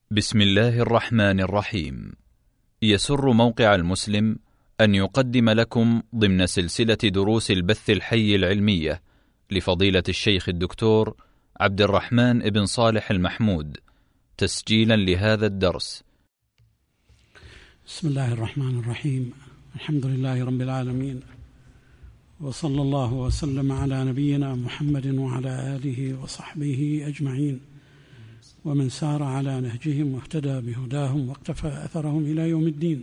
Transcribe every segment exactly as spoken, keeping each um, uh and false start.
بسم الله الرحمن الرحيم. يسر موقع المسلم أن يقدم لكم ضمن سلسلة دروس البث الحي العلمية لفضيلة الشيخ الدكتور عبد الرحمن بن صالح المحمود تسجيلا لهذا الدرس. بسم الله الرحمن الرحيم. الحمد لله رب العالمين، وصلى الله وسلم على نبينا محمد وعلى آله وصحبه أجمعين، ومن سار على نهجهم واهتدى بهداهم واقتفى أثرهم إلى يوم الدين.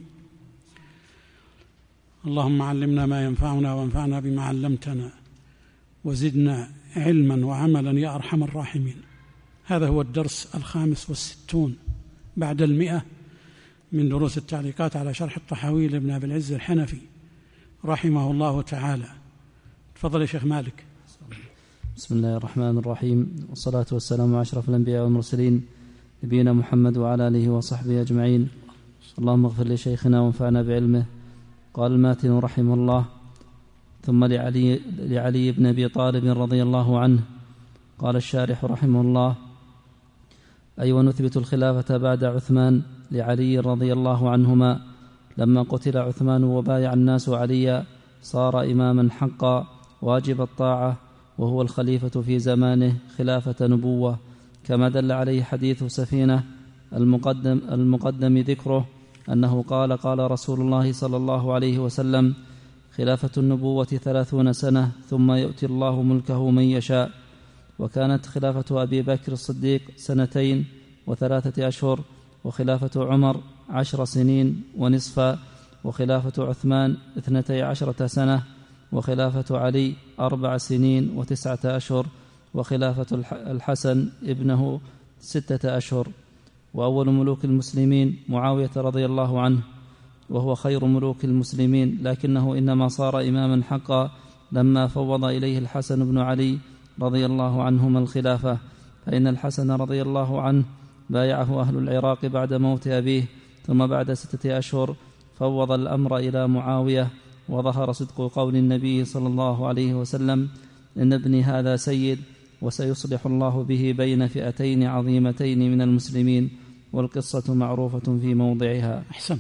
اللهم علمنا ما ينفعنا وانفعنا بما علمتنا وزدنا علما وعملا يا أرحم الراحمين. هذا هو الدرس الخامس والستون بعد المئة من دروس التعليقات على شرح الطحاوي لابن أبي العز الحنفي رحمه الله تعالى. تفضل يا شيخ مالك. بسم الله الرحمن الرحيم، والصلاة والسلام على أشرف الأنبياء والمرسلين نبينا محمد وعلى آله وصحبه أجمعين. اللهم اغفر لشيخنا وانفعنا بعلمه. قال الماتن رحمه الله: ثم لعلي, لعلي بن أبي طالب رضي الله عنه. قال الشارح رحمه الله: أي ونثبت الخلافة بعد عثمان لعلي رضي الله عنهما. لما قتل عثمان وبايع الناس عليا صار إماما حقا واجب الطاعة، وهو الخليفة في زمانه خلافة نبوة، كما دل عليه حديث سفينة المقدم, المقدم ذكره أنه قال: قال رسول الله صلى الله عليه وسلم: خلافة النبوة ثلاثون سنة ثم يؤتي الله ملكه من يشاء. وكانت خلافة أبي بكر الصديق سنتين وثلاثة أشهر، وخلافة عمر عشر سنين ونصفا، وخلافة عثمان اثنتي عشرة سنة، وخلافة علي أربع سنين وتسعة أشهر، وخلافة الحسن ابنه ستة أشهر. وأول ملوك المسلمين معاوية رضي الله عنه، وهو خير ملوك المسلمين، لكنه إنما صار إماما حقا لما فوض إليه الحسن بن علي رضي الله عنهما الخلافة، فإن الحسن رضي الله عنه بايعه أهل العراق بعد موت أبيه، ثم بعد ستة أشهر فوض الأمر إلى معاوية. وظهر صدق قول النبي صلى الله عليه وسلم: إن ابني هذا سيد وسيصلح الله به بين فئتين عظيمتين من المسلمين. والقصة معروفة في موضعها. أحسن.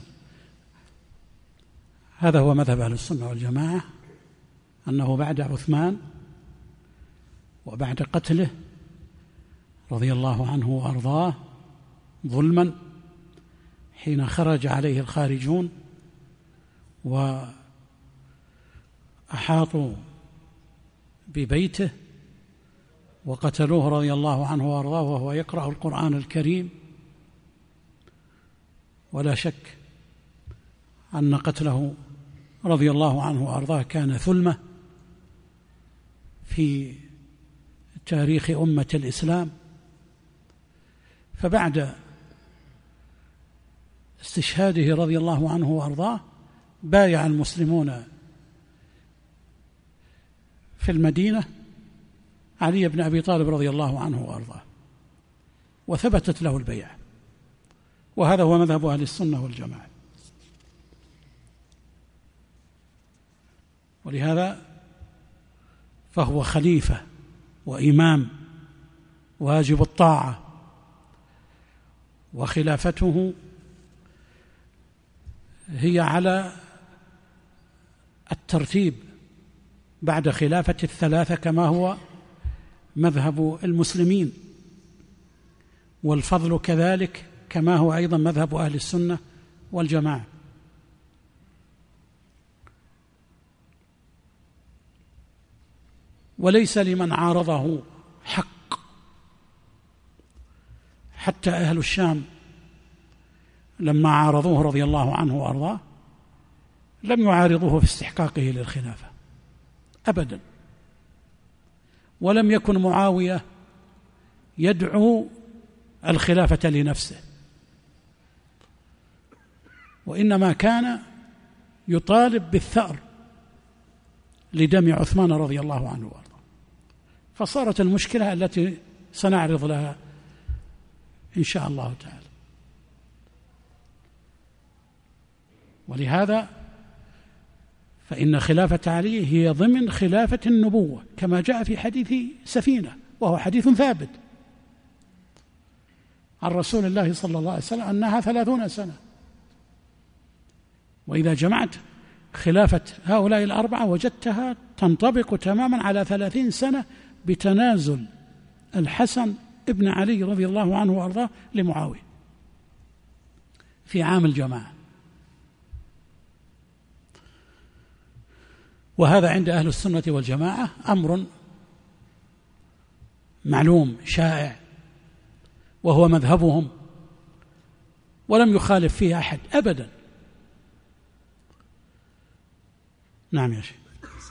هذا هو مذهب أهل السنة والجماعة، أنه بعد عثمان وبعد قتله رضي الله عنه وأرضاه ظلما حين خرج عليه الخارجون وأحاطوا ببيته وقتلوه رضي الله عنه وأرضاه وهو يقرأ القرآن الكريم، ولا شك أن قتله رضي الله عنه وأرضاه كان ثلمة في تاريخ أمة الإسلام. فبعد استشهاده رضي الله عنه وأرضاه بايع المسلمون في المدينة علي بن أبي طالب رضي الله عنه وأرضاه، وثبتت له البيعة، وهذا هو مذهب أهل السنة والجماعة. ولهذا فهو خليفة وإمام واجب الطاعة، وخلافته هي على الترتيب بعد خلافة الثلاثة كما هو مذهب المسلمين، والفضل كذلك كما هو أيضا مذهب أهل السنة والجماعة. وليس لمن عارضه حق، حتى أهل الشام لما عارضوه رضي الله عنه وأرضاه لم يعارضوه في استحقاقه للخلافة أبدا، ولم يكن معاوية يدعو الخلافة لنفسه، وإنما كان يطالب بالثأر لدم عثمان رضي الله عنه وارضاه. فصارت المشكلة التي سنعرض لها إن شاء الله تعالى. ولهذا فإن خلافة علي هي ضمن خلافة النبوة كما جاء في حديث سفينة، وهو حديث ثابت عن رسول الله صلى الله عليه وسلم أنها ثلاثون سنة. وإذا جمعت خلافة هؤلاء الأربعة وجدتها تنطبق تماما على ثلاثين سنة بتنازل الحسن ابن علي رضي الله عنه وأرضاه لمعاوية في عام الجماعة. وهذا عند أهل السنة والجماعة أمر معلوم شائع، وهو مذهبهم، ولم يخالف فيه أحد أبدا. نعم يا شيخ.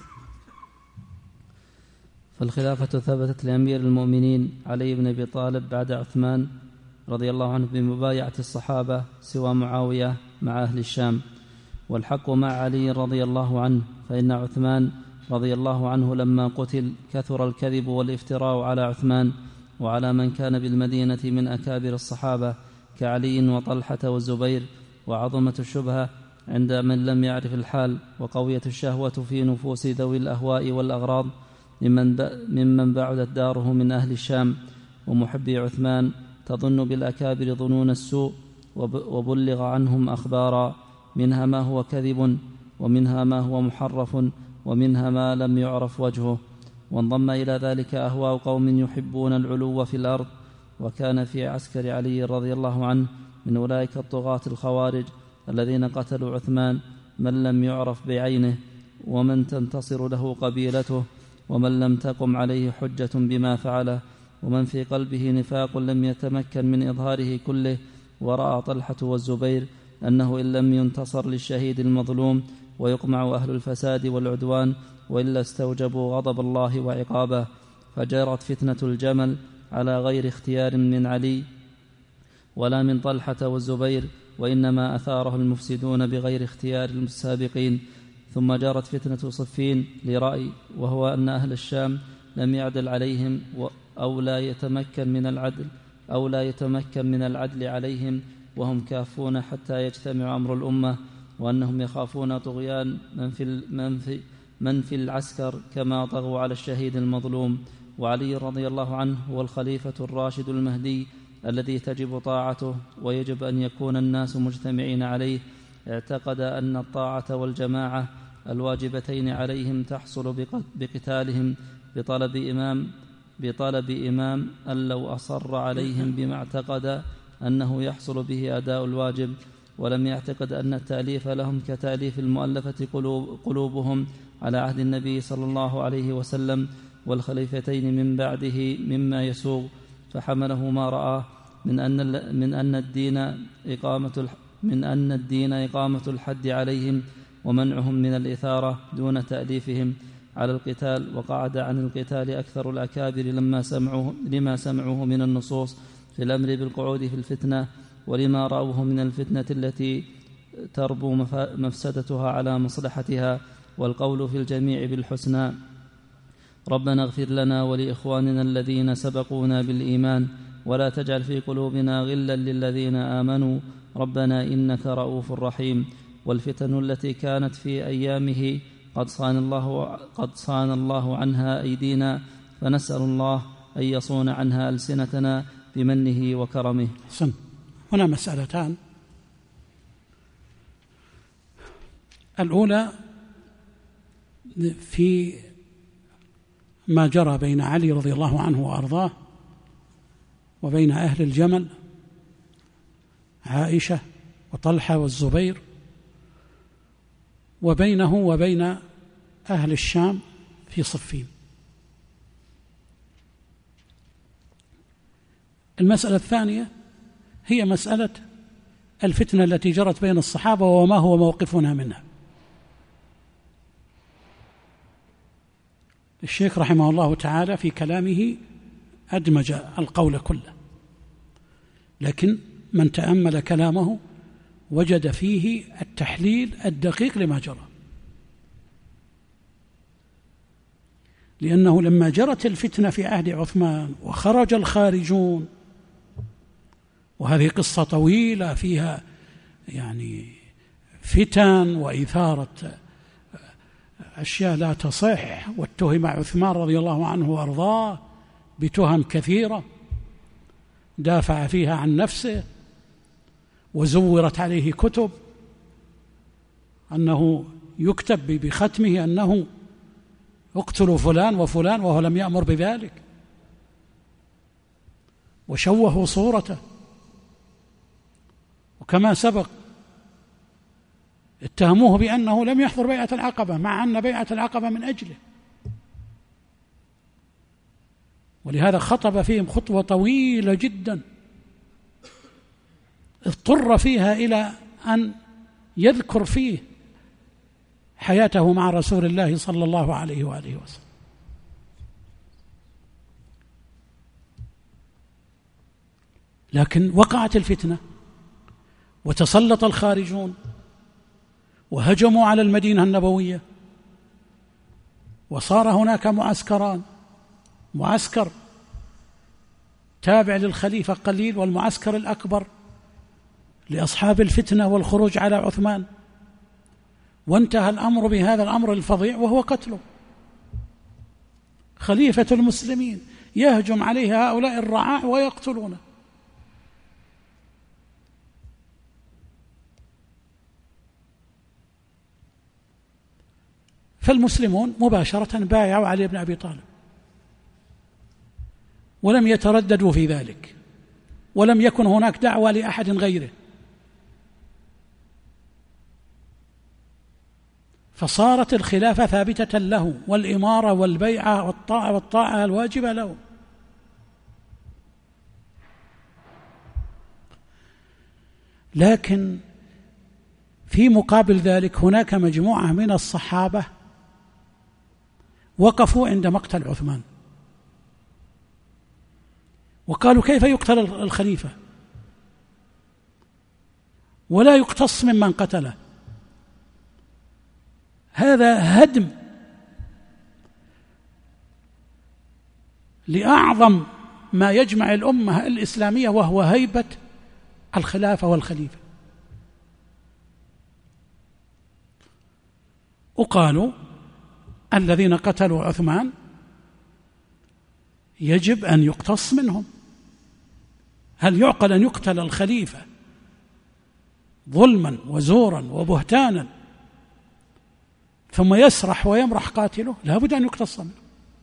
فالخلافة ثبتت لأمير المؤمنين علي بن أبي طالب بعد عثمان رضي الله عنه بمبايعة الصحابة سوى معاوية مع أهل الشام، والحق مع علي رضي الله عنه، فإن عثمان رضي الله عنه لما قتل كثر الكذب والافتراء على عثمان وعلى من كان بالمدينة من أكابر الصحابة كعلي وطلحة والزبير، وعظمت الشبهة عند من لم يعرف الحال، وقويت الشهوة في نفوس ذوي الأهواء والأغراض ممن, ممن بعدت داره من أهل الشام ومحبي عثمان، تظن بالأكابر ظنون السوء، وبلغ عنهم أخبارا، منها ما هو كذب، ومنها ما هو محرف، ومنها ما لم يعرف وجهه. وانضم إلى ذلك أهواء قوم يحبون العلو في الأرض، وكان في عسكر علي رضي الله عنه من أولئك الطغاة الخوارج الذين قتلوا عثمان من لم يعرف بعينه، ومن تنتصر له قبيلته، ومن لم تقم عليه حجة بما فعله، ومن في قلبه نفاق لم يتمكن من إظهاره كله. ورأى طلحة والزبير أنه إن لم ينتصر للشهيد المظلوم ويقمع أهل الفساد والعدوان وإلا استوجبوا غضب الله وعقابه، فجرت فتنة الجمل على غير اختيار من علي ولا من طلحة والزبير، وإنما أثاره المفسدون بغير اختيار السابقين. ثم جرت فتنة صفين لرأي، وهو أن أهل الشام لم يعدل عليهم أو لا يتمكن من العدل أو لا يتمكن من العدل عليهم، وهم كافون حتى يجتمع أمر الأمة، وأنهم يخافون طغيان من في, من في, من في العسكر كما طغوا على الشهيد المظلوم. وعلي رضي الله عنه هو الخليفة الراشد المهدي الذي تجب طاعته ويجب أن يكون الناس مجتمعين عليه. اعتقد أن الطاعة والجماعة الواجبتين عليهم تحصل بقتالهم بطلب إمام بطلب إمام أن لو أصر عليهم بما اعتقد أنه يحصل به أداء الواجب، ولم يعتقد أن التأليف لهم كتأليف المؤلفة قلوب قلوبهم على عهد النبي صلى الله عليه وسلم والخليفتين من بعده مما يسوغ، فحمله ما رآه من أن من أن الدين إقامة من أن الدين إقامة الحد عليهم ومنعهم من الإثارة دون تأليفهم على القتال. وقعد عن القتال أكثر الأكابر لما سمعوه لما سمعوه من النصوص في الأمر بالقعود في الفتنة، ولما رأوه من الفتنة التي تربو مفسدتها على مصلحتها، والقول في الجميع بالحسنى. ربنا اغفر لنا ولإخواننا الذين سبقونا بالإيمان ولا تجعل في قلوبنا غلا للذين آمنوا ربنا إنك رؤوف رحيم. والفتن التي كانت في أيامه قد صان الله, قد صان الله عنها أيدينا، فنسأل الله أن يصون عنها ألسنتنا بمنه وكرمه. سن. هنا مسألتان. الأولى في ما جرى بين علي رضي الله عنه وأرضاه وبين أهل الجمل عائشة وطلحة والزبير، وبينه وبين أهل الشام في صفين. المسألة الثانية هي مسألة الفتنة التي جرت بين الصحابة وما هو موقفنا منها. الشيخ رحمه الله تعالى في كلامه أدمج القول كله، لكن من تأمل كلامه وجد فيه التحليل الدقيق لما جرى، لأنه لما جرت الفتنة في عهد عثمان وخرج الخارجون، وهذه قصة طويلة فيها يعني فتن وإثارة أشياء لا تصح، واتهم عثمان رضي الله عنه وأرضاه بتهم كثيرة، دافع فيها عن نفسه وزورت عليه كتب أنه يكتب بختمه أنه اقتلوا فلان وفلان وهو لم يأمر بذلك، وشوهوا صورته. وكما سبق اتهموه بأنه لم يحضر بيعة العقبة مع أن بيعة العقبة من أجله، ولهذا خطب فيهم خطوة طويلة جدا اضطر فيها إلى أن يذكر فيه حياته مع رسول الله صلى الله عليه وآله وسلم. لكن وقعت الفتنة وتسلط الخارجون وهجموا على المدينة النبوية، وصار هناك معسكران، معسكر تابع للخليفة قليل والمعسكر الأكبر لأصحاب الفتنة والخروج على عثمان، وانتهى الأمر بهذا الأمر الفظيع وهو قتله. خليفة المسلمين يهجم عليه هؤلاء الرعاع ويقتلونه. فالمسلمون مباشرة بايعوا علي بن أبي طالب ولم يترددوا في ذلك، ولم يكن هناك دعوة لأحد غيره، فصارت الخلافة ثابتة له، والإمارة والبيعة والطاعة والطاعة الواجبة له. لكن في مقابل ذلك هناك مجموعة من الصحابة وقفوا عند مقتل عثمان وقالوا: كيف يقتل الخليفة ولا يقتص ممن قتله؟ هذا هدم لأعظم ما يجمع الأمة الإسلامية، وهو هيبة الخلافة والخليفة. وقالوا: الذين قتلوا عثمان يجب أن يقتص منهم. هل يعقل أن يقتل الخليفة ظلما وزورا وبهتانا ثم يسرح ويمرح قاتله؟ لا بد أن يقتص منه.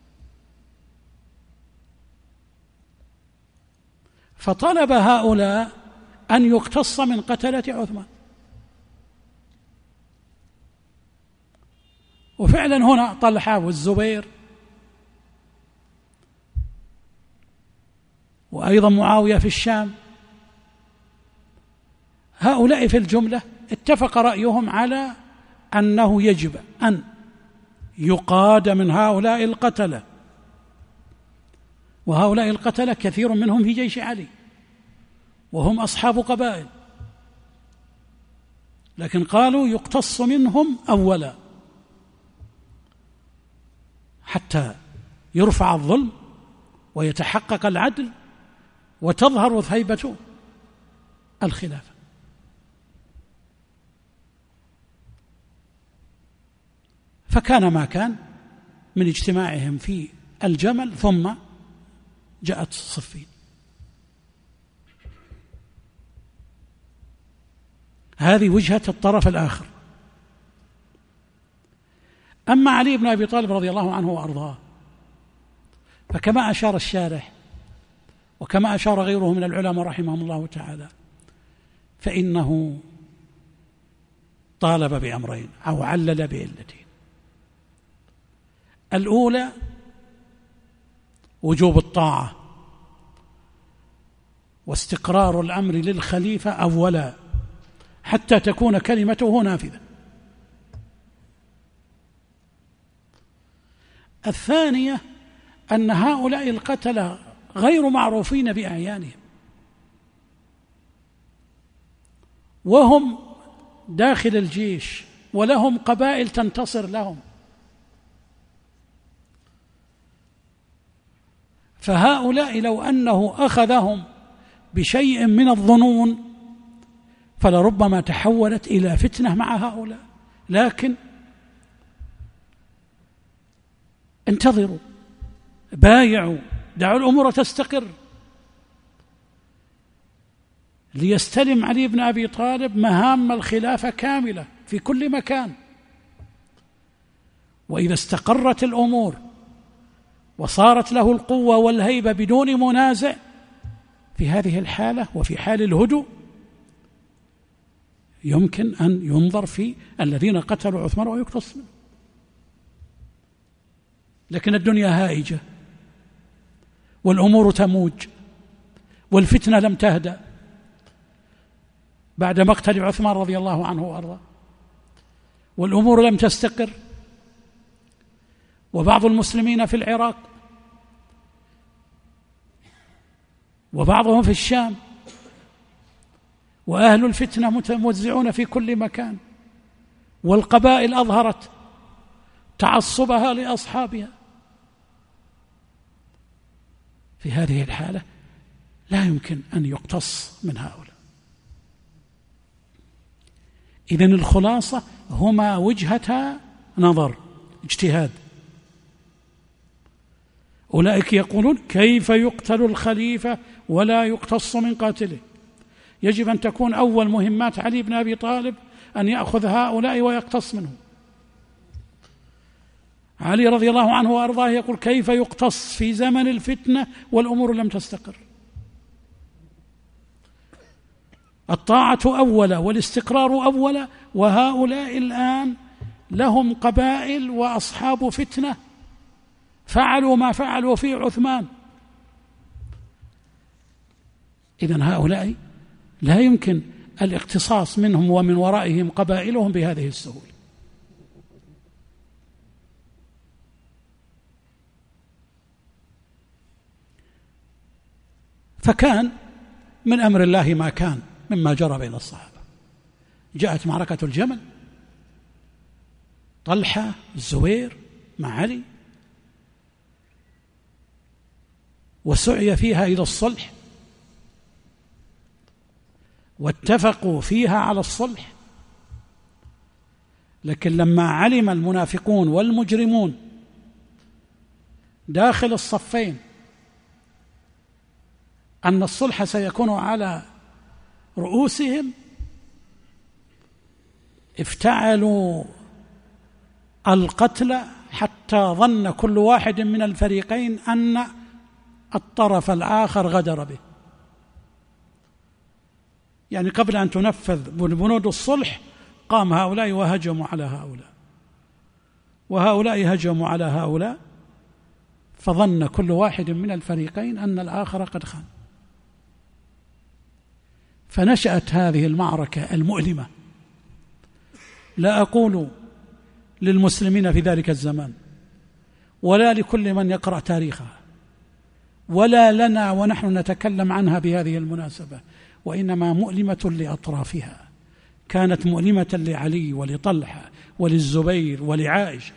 فطلب هؤلاء أن يقتص من قتلة عثمان، وفعلا هنا طلحة والزبير وأيضا معاوية في الشام، هؤلاء في الجملة اتفق رأيهم على أنه يجب أن يقاد من هؤلاء القتلة، وهؤلاء القتلة كثير منهم في جيش علي وهم أصحاب قبائل، لكن قالوا يقتص منهم أولا حتى يرفع الظلم ويتحقق العدل وتظهر هيبة الخلافة. فكان ما كان من اجتماعهم في الجمل، ثم جاءت صفين. هذه وجهة الطرف الآخر. أما علي بن أبي طالب رضي الله عنه وأرضاه، فكما أشار الشارح وكما أشار غيره من العلماء رحمهم الله تعالى، فإنه طالب بأمرين أو علل بعلتين. الأولى وجوب الطاعة واستقرار الأمر للخليفة أولا حتى تكون كلمته نافذة. الثانية أن هؤلاء القتلة غير معروفين بأعيانهم، وهم داخل الجيش ولهم قبائل تنتصر لهم، فهؤلاء لو أنه أخذهم بشيء من الظنون فلربما تحولت إلى فتنة مع هؤلاء. لكن انتظروا، بايعوا، دعوا الأمور تستقر. ليستلم علي بن أبي طالب مهام الخلافة كاملة في كل مكان. وإذا استقرت الأمور وصارت له القوة والهيبة بدون منازع، في هذه الحالة وفي حال الهدوء يمكن أن ينظر في الذين قتلوا عثمان ويقتص منه. لكن الدنيا هائجة والأمور تموج والفتنة لم تهدأ بعد مقتل عثمان رضي الله عنه وأرضاه، والأمور لم تستقر، وبعض المسلمين في العراق وبعضهم في الشام، وأهل الفتنة متوزعون في كل مكان، والقبائل أظهرت تعصبها لأصحابها. في هذه الحالة لا يمكن أن يقتص من هؤلاء. إذن الخلاصة هما وجهة نظر اجتهاد. أولئك يقولون كيف يقتل الخليفة ولا يقتص من قاتله؟ يجب أن تكون أول مهمات علي بن أبي طالب أن يأخذ هؤلاء ويقتص منهم. علي رضي الله عنه وأرضاه يقول كيف يقتص في زمن الفتنة والأمور لم تستقر؟ الطاعة أولا والاستقرار أولا، وهؤلاء الآن لهم قبائل وأصحاب فتنة فعلوا ما فعلوا في عثمان. إذن هؤلاء لا يمكن الاقتصاص منهم ومن ورائهم قبائلهم بهذه السهولة. فكان من أمر الله ما كان مما جرى بين الصحابة. جاءت معركة الجمل، طلحة الزبير مع علي، وسعي فيها إلى الصلح، واتفقوا فيها على الصلح. لكن لما علم المنافقون والمجرمون داخل الصفين أن الصلح سيكون على رؤوسهم، افتعلوا القتل حتى ظن كل واحد من الفريقين أن الطرف الآخر غدر به. يعني قبل أن تنفذ بنود الصلح قام هؤلاء وهجموا على هؤلاء، وهؤلاء هجموا على هؤلاء، فظن كل واحد من الفريقين أن الآخر قد خان. فنشأت هذه المعركة المؤلمة. لا أقول للمسلمين في ذلك الزمان ولا لكل من يقرأ تاريخها ولا لنا ونحن نتكلم عنها بهذه المناسبة، وإنما مؤلمة لأطرافها. كانت مؤلمة لعلي ولطلحة وللزبير ولعائشة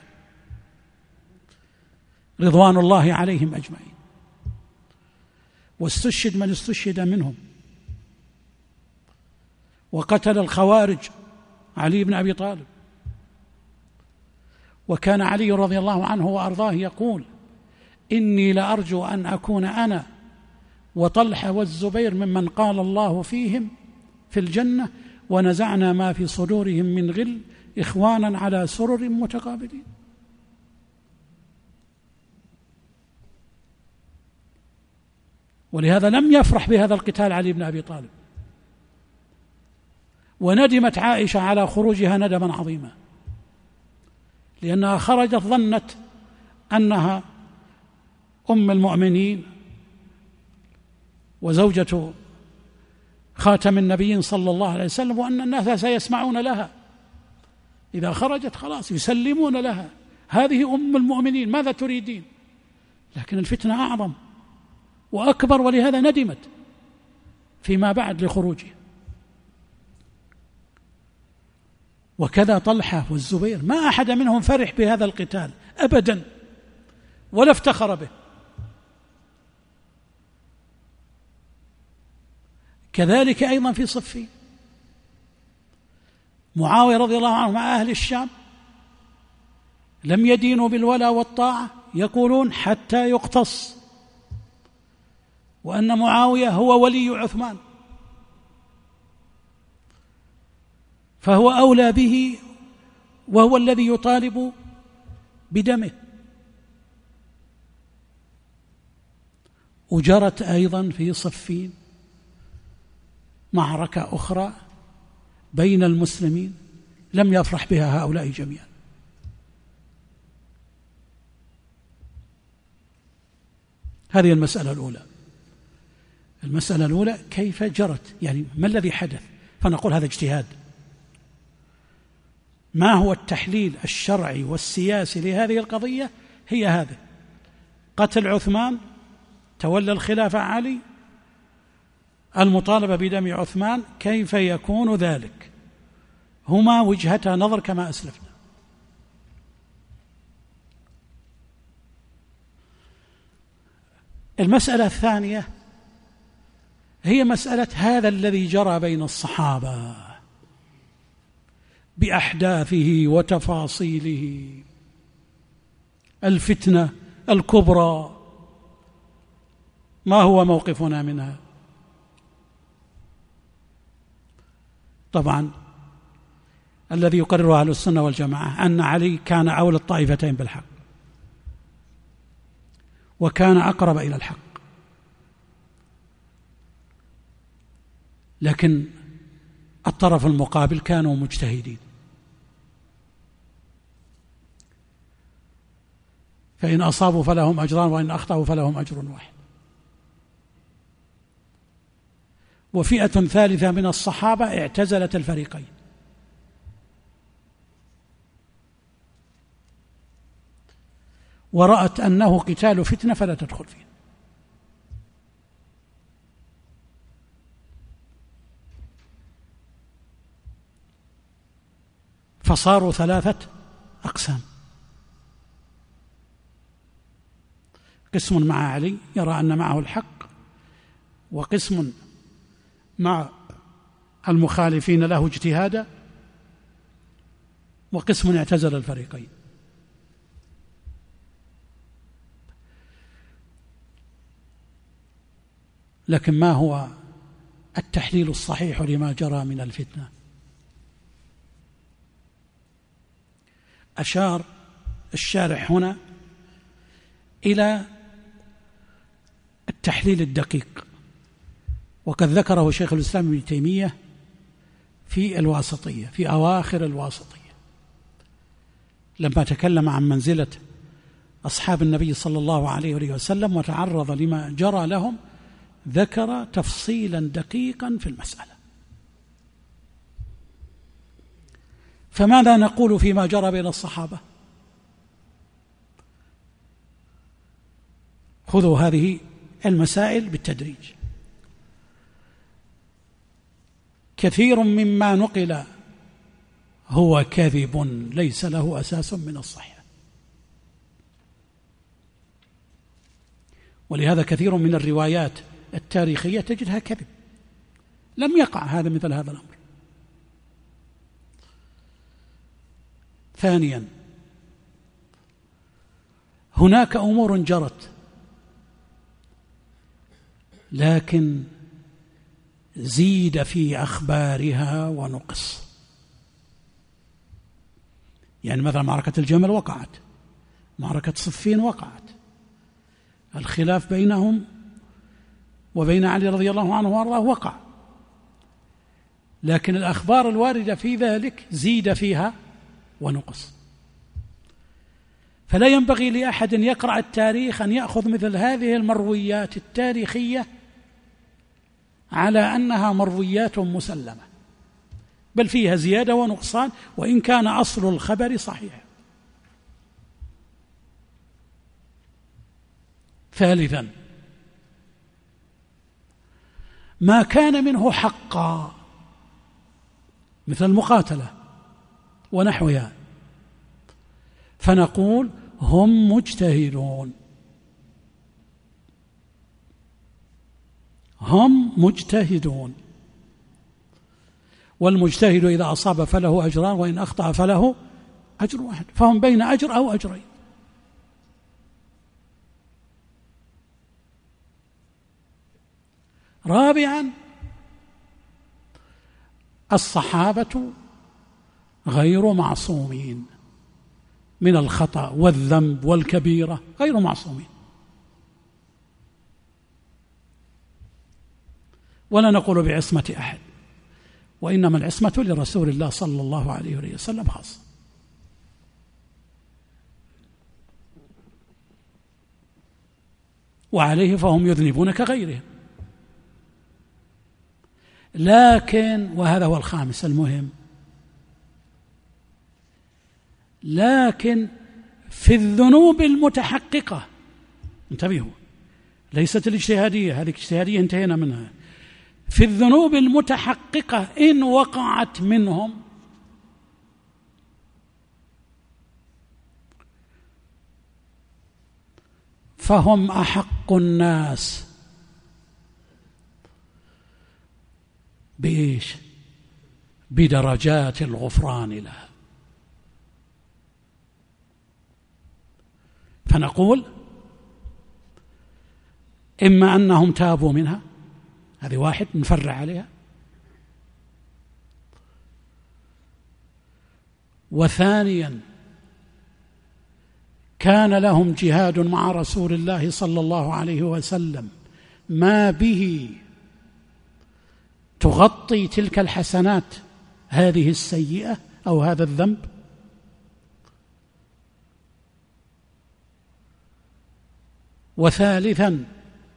رضوان الله عليهم أجمعين، واستشهد من استشهد منهم، وقتل الخوارج علي بن أبي طالب. وكان علي رضي الله عنه وأرضاه يقول إني لأرجو أن أكون أنا وطلحة والزبير ممن قال الله فيهم في الجنة ونزعنا ما في صدورهم من غل إخوانا على سرر متقابلين. ولهذا لم يفرح بهذا القتال علي بن أبي طالب، وندمت عائشة على خروجها ندما عظيما، لأنها خرجت ظنت أنها أم المؤمنين وزوجة خاتم النبيين صلى الله عليه وسلم، وأن الناس سيسمعون لها إذا خرجت خلاص يسلمون لها، هذه أم المؤمنين ماذا تريدين؟ لكن الفتنة أعظم وأكبر، ولهذا ندمت فيما بعد لخروجها. وكذا طلحة والزبير ما أحد منهم فرح بهذا القتال أبدا ولا افتخر به. كذلك أيضا في صفين، معاوية رضي الله عنه مع أهل الشام لم يدينوا بالولا والطاعة، يقولون حتى يقتص، وأن معاوية هو ولي عثمان، فهو أولى به، وهو الذي يطالب بدمه. وجرت أيضا في صفين معركة أخرى بين المسلمين لم يفرح بها هؤلاء جميعا. هذه المسألة الأولى. المسألة الأولى كيف جرت، يعني ما الذي حدث، فنقول هذا اجتهاد. ما هو التحليل الشرعي والسياسي لهذه القضية؟ هي هذه: قتل عثمان، تولى الخلافة علي، المطالبة بدم عثمان، كيف يكون ذلك؟ هما وجهتا نظر كما أسلفنا. المسألة الثانية هي مسألة هذا الذي جرى بين الصحابة بأحداثه وتفاصيله، الفتنة الكبرى، ما هو موقفنا منها؟ طبعا الذي يقرر أهل السنة والجماعة أن علي كان أولى الطائفتين بالحق، وكان أقرب إلى الحق، لكن الطرف المقابل كانوا مجتهدين، فإن أصابوا فلهم أجران وإن أخطأوا فلهم أجر واحد. وفئة ثالثة من الصحابة اعتزلت الفريقين، ورأت أنه قتال فتنة فلا تدخل فيه. فصاروا ثلاثة أقسام: قسم مع علي يرى أن معه الحق، وقسم مع المخالفين له اجتهادا، وقسم اعتزل الفريقين. لكن ما هو التحليل الصحيح لما جرى من الفتنة؟ أشار الشارح هنا إلى التحليل الدقيق، وقد ذكره شيخ الإسلام ابن تيمية في الواسطية، في أواخر الواسطية، لما تكلم عن منزلة أصحاب النبي صلى الله عليه وسلم وتعرض لما جرى لهم، ذكر تفصيلا دقيقا في المسألة. فماذا نقول فيما جرى بين الصحابة؟ خذوا هذه المسائل بالتدريج. كثير مما نقل هو كذب ليس له أساس من الصحة، ولهذا كثير من الروايات التاريخية تجدها كذب، لم يقع هذا مثل هذا الأمر. ثانيا، هناك أمور جرت لكن زيد في أخبارها ونقص. يعني مثلا معركة الجمل وقعت، معركة صفين وقعت، الخلاف بينهم وبين علي رضي الله عنه وارضاه وقع، لكن الأخبار الواردة في ذلك زيد فيها ونقص. فلا ينبغي لأحد يقرأ التاريخ أن يأخذ مثل هذه المرويات التاريخية على أنها مرويات مسلمة، بل فيها زيادة ونقصان، وإن كان أصل الخبر صحيح. ثالثا، ما كان منه حقا مثل المقاتلة ونحوها فنقول هم مجتهدون، هم مجتهدون، والمجتهد إذا أصاب فله أجران وإن أخطأ فله أجر واحد، فهم بين أجر أو أجرين. رابعا، الصحابة غير معصومين من الخطأ والذنب والكبيرة، غير معصومين. ولا نقول بعصمة أحد، وإنما العصمة لرسول الله صلى الله عليه وسلم خاصة. وعليه فهم يذنبون كغيرهم. لكن وهذا هو الخامس المهم، لكن في الذنوب المتحققة، انتبهوا، ليست الاجتهادية، هذه الاجتهادية انتهينا منها. في الذنوب المتحققة إن وقعت منهم فهم أحق الناس بإيش؟ بدرجات الغفران لها. فنقول إما أنهم تابوا منها، هذه واحد نفرع عليها، وثانيا كان لهم جهاد مع رسول الله صلى الله عليه وسلم ما به تغطي تلك الحسنات هذه السيئة أو هذا الذنب. وثالثا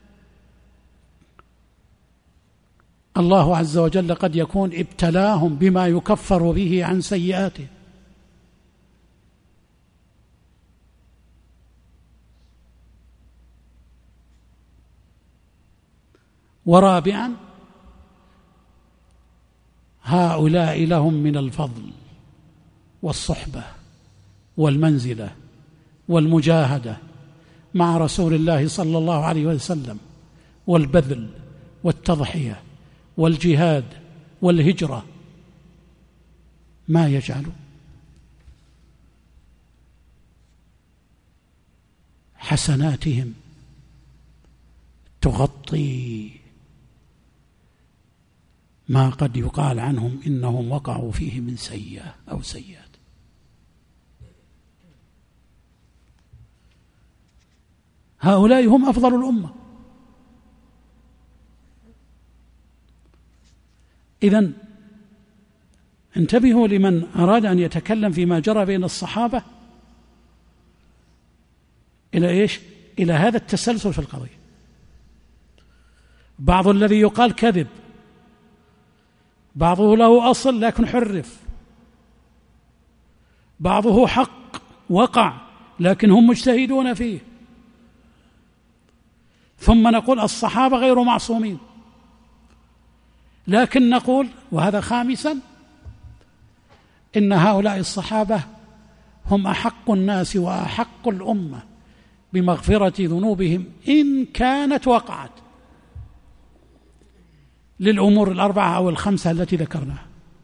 الله عز وجل قد يكون ابتلاهم بما يكفر به عن سيئاته. ورابعا هؤلاء لهم من الفضل والصحبة والمنزلة والمجاهدة مع رسول الله صلى الله عليه وسلم، والبذل والتضحية والجهاد والهجرة، ما يجعل حسناتهم تغطي ما قد يقال عنهم إنهم وقعوا فيه من سيئة أو سيئات. هؤلاء هم أفضل الأمة. إذن انتبهوا لمن أراد أن يتكلم فيما جرى بين الصحابة إلى إيش؟ إلى هذا التسلسل في القضية. بعض الذي يقال كذب، بعضه له أصل لكن حرف، بعضه حق وقع لكن هم مجتهدون فيه. ثم نقول الصحابة غير معصومين، لكن نقول وهذا خامسا إن هؤلاء الصحابة هم أحق الناس وأحق الأمة بمغفرة ذنوبهم إن كانت وقعت للأمور الأربعة أو الخمسة التي ذكرناها.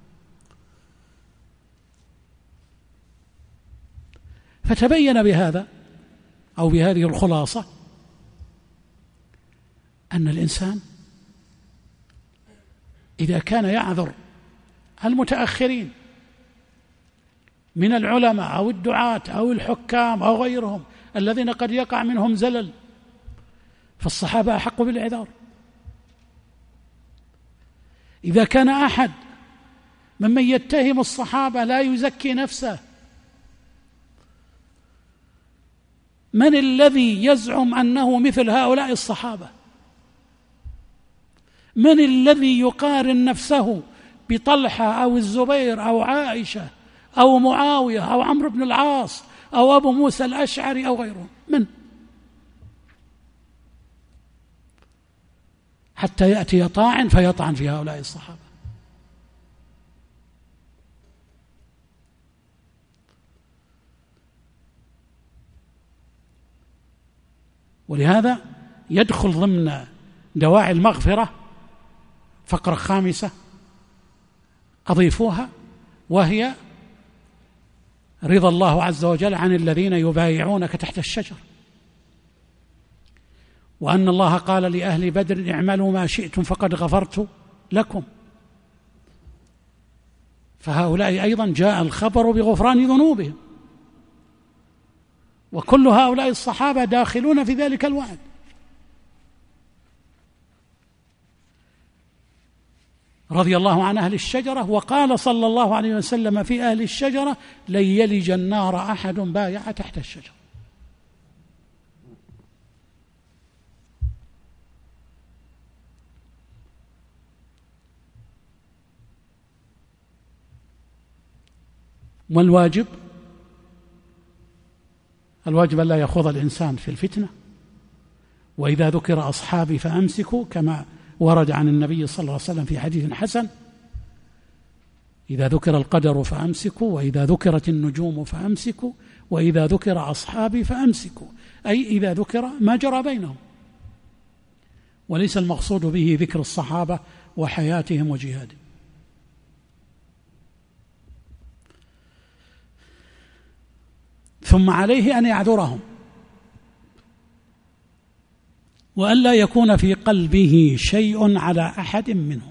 فتبين بهذا أو بهذه الخلاصة أن الإنسان إذا كان يعذر المتأخرين من العلماء أو الدعاة أو الحكام أو غيرهم الذين قد يقع منهم زلل، فالصحابة أحق بالإعذار. إذا كان أحد ممن يتهم الصحابة لا يزكي نفسه، من الذي يزعم أنه مثل هؤلاء الصحابة؟ من الذي يقارن نفسه بطلحة أو الزبير أو عائشة أو معاوية أو عمرو بن العاص أو أبو موسى الأشعري أو غيرهم؟ من؟ حتى يأتي طاعن فيطعن في هؤلاء الصحابة. ولهذا يدخل ضمن دواعي المغفرة فقرة خامسة أضيفوها، وهي رضا الله عز وجل عن الذين يبايعونك تحت الشجر، وأن الله قال لأهل بدر اعملوا ما شئتم فقد غفرت لكم. فهؤلاء أيضا جاء الخبر بغفران ذنوبهم، وكل هؤلاء الصحابة داخلون في ذلك الوعد. رضي الله عن أهل الشجرة، وقال صلى الله عليه وسلم في أهل الشجرة: لن يلج النار أحد بايع تحت الشجرة. والواجب الواجب أن لا يخوض الإنسان في الفتنة، وإذا ذكر أصحابي فأمسكوا، كما ورد عن النبي صلى الله عليه وسلم في حديث حسن: إذا ذكر القدر فأمسكوا، وإذا ذكرت النجوم فأمسكوا، وإذا ذكر أصحابي فأمسكوا، أي إذا ذكر ما جرى بينهم، وليس المقصود به ذكر الصحابة وحياتهم وجهادهم. ثم عليه أن يعذرهم، وأن لا يكون في قلبه شيء على أحد منهم،